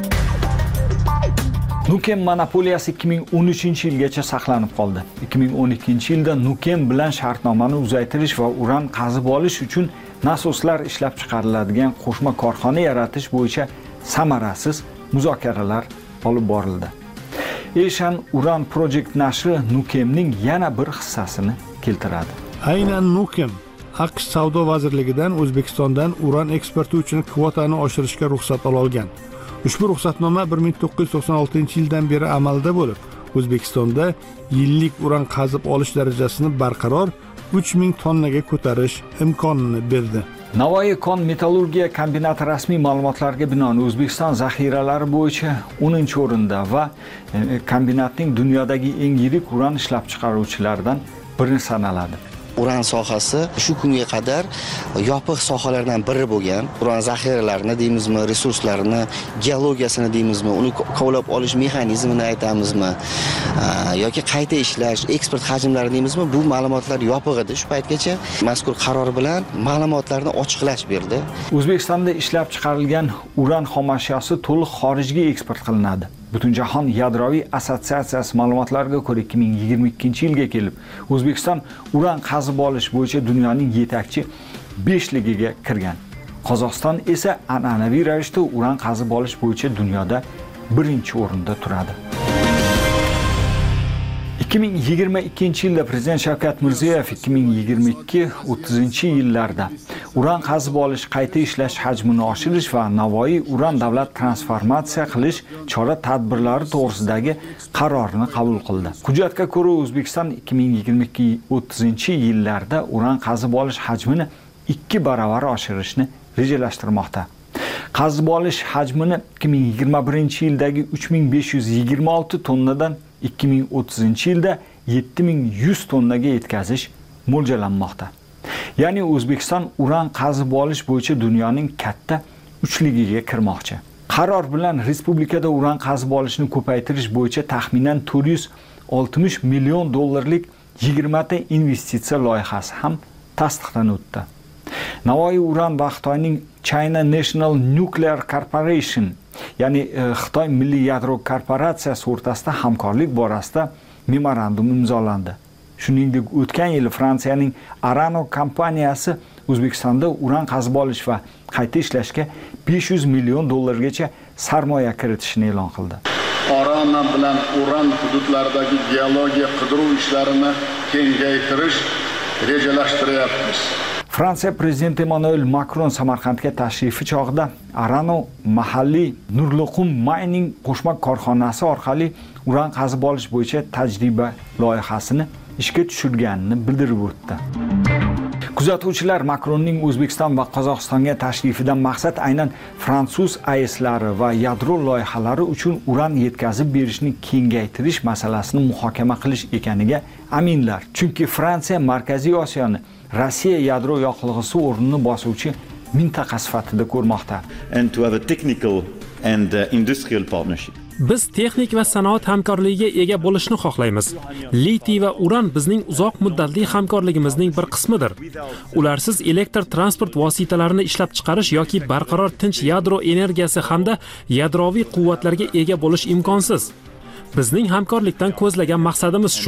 Nukem monopoliyasi 2013-yilgacha saqlanib qoldi. 2012-yilda Nukem bilan shartnomani uzaytirish va uran qazib olish uchun nasoslar ishlab chiqariladigan qo'shma korxona yaratish bo'yicha samarasiz muzokaralar olib borildi. Asian Uran Project nashri Nukemning yana bir hissasini keltiradi. Aynan Nukem AQSh Savdo vazirligidan O'zbekistondan uran eksporti uchun kvotani oshirishga ruxsat olgan. Ushbu ruxsatnoma 1996-yildan beri amalda bo'lib, O'zbekistonda yillik uran qazib olish darajasini barqaror 3000 tonnaga ko'tarish imkonini berdi. Navoiy kon metallurgiya kombinati rasmiy ma'lumotlarga binoan O'zbekiston zaxiralari bo'yicha 10-o'rinda va kombinatning dunyodagi eng yirik uran ishlab chiqaruvchilaridan biri sanaladi. Uran sohasi shu kunga qadar yopiq sohalardan biri bo'lgan. Uran zaxiralarini deymizmi, resurslarini, geologiyasini deymizmi, uni kovlab olish mexanizmini aytamizmi, yoki qayta ishlash, eksport hajmlari deymizmi, bu ma'lumotlar yopiq edi shu paytgacha. Mazkur qaror bilan ma'lumotlarni ochiqlash berdi. O'zbekistonda ishlab chiqarilgan uran xomashyosi to'liq xorijga eksport qilinadi. Butunjahon yadroviy assotsiatsiyasi ma'lumotlariga ko'ra 2022-yilga kelib, O'zbekiston uran qazib olish bo'yicha dunyoning yetakchi 5ligiga kirgan. Qozog'iston esa an'anaviy ravishda uran qazib olish bo'yicha dunyoda 1-o'rinda turadi. 2022-yilda Prezident Shavkat Mirziyoyev 2022-30-yillarda uran qazib olish, qayta ishlash hajmini oshirish va Navoiy uran davlat transformatsiya qilish chora-tadbirlari to'g'risidagi qarorni qabul qildi. Hujjatga ko'ra O'zbekiston 2022-30-yillarda uran qazib olish hajmini 2 baravar oshirishni rejalashtirmoqda. Qazib olish hajmini 2021-yildagi 3526 tonnadan 2030-yilda 7100 tonnaga yetkazish mo'ljallanmoqda. Ya'ni O'zbekiston uran qazib olish bo'yicha dunyoning katta 3ligiga kirmoqchi. Qaror bilan respublikada uran qazib olishni ko'paytirish bo'yicha taxminan 460 million dollarlik 20 ta investitsiya loyihasi ham tasdiqdan o'tdi. Navoiy uran va Xitoyning China National Nuclear Corporation, ya'ni Xitoy Milliy yadro korporatsiyasi o'rtasida hamkorlik borasida memorandum imzolandi. Shuningdek, o'tgan yil Fransiyaning Arano kompaniyasi O'zbekistonda uran qazib olish va qayta ishlashga 500 million dollargacha sarmoya kiritishni e'lon qildi. Arano bilan uran hududlaridagi geologiya qidiruv ishlarini kengaytirish rejalashtiryapmiz. Fransiya prezidenti Emmanuel Macron Samarqandga tashrifi chog'ida Arano mahalliy Nurluqum Mining qo'shma korxonasi orqali uran qazib olish bo'yicha tajriba loyihasini ishga tushirganini bildirib o'tdi. Kuzatuvchilar Macronning O'zbekiston va Qozog'istonga tashrifidan maqsad aynan fransuz AESlari va yadro loyihalari uchun uran yetkazib berishni kengaytirish masalasini muhokama qilish ekaniga aminlar. Chunki Fransiya Markaziy Osiyoni Rossiya yadro yoqilg'isi o'rnini bosuvchi mintaqa sifatida ko'rmoqda. And to have a technical and industrial partnership. Biz texnik va sanoat hamkorligiga ega bo'lishni xohlaymiz. Litiy va uran bizning uzoq muddatli hamkorligimizning bir qismidir. Ularsiz elektr transport vositalarini ishlab chiqarish yoki barqaror tinch yadro energiyasi hamda yadroviy quvvatlarga ega bo'lish imkonsiz. Bizning hamkorlikdan ko'zlagan maqsadimiz shu.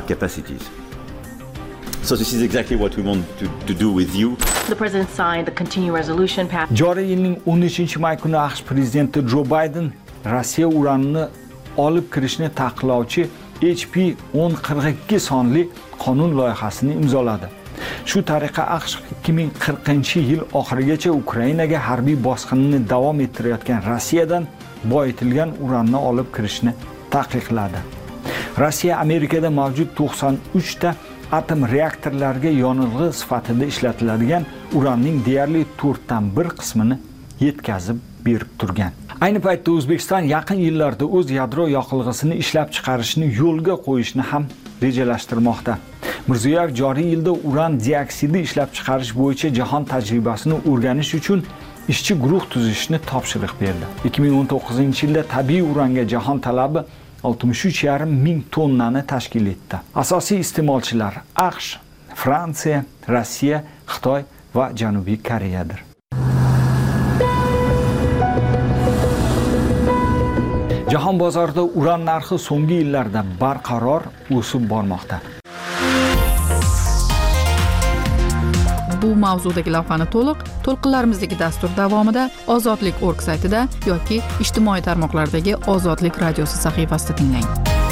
So this is exactly what we want to do with you. The president signed the continuing resolution passed. Joriy yilning 13-may kuni AQSh prezidenti Joe Biden Rossiya uranini olib kirishni taqiqlovchi HP 1042 sonli qonun loyihasini imzoladi. Shu tariqa AQSh 2040-yil oxirigacha Ukrainaga harbiy bosqinni davom ettirayotgan Rossiyadan boyitilgan uranni olib kirishni taqiqladi. Rossiya Amerikada mavjud 93 ta atom reaktorlariga yonilg'i sifatida ishlatiladigan uranning deyarli 1/4 qismini yetkazib berib turgan. Ayni paytda O'zbekiston yaqin yillarda o'z yadro yoqilg'isini ishlab chiqarishni yo'lga qo'yishni ham rejalashtirmoqda. Mirziyoyev joriy yilda uran dioksidi ishlab chiqarish bo'yicha jahon tajribasini o'rganish uchun ishchi guruh tuzishni topshiriq berdi. 2019-yilda tabiiy uranga jahon talabi 63,5 ming tonnani tashkil etdi. Asosiy iste'molchilar AQSh, Fransiya, Rossiya, Xitoy va Janubiy Koreyadir. Jahon bozorida uran narxi so'nggi yillarda barqaror o'sib bormoqda. Bu mavzudagi lavhani to'lqinlarimizdagi dastur davomida Ozodlik.org saytida yoki ijtimoiy tarmoqlardagi Ozodlik radiosi sahifasida tinglang.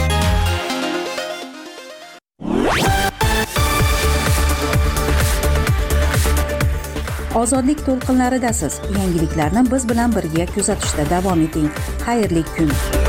Ozodlik to'lqinlaridasiz. Yangiliklarni biz bilan birga kuzatishda davom eting. Xayrli kun.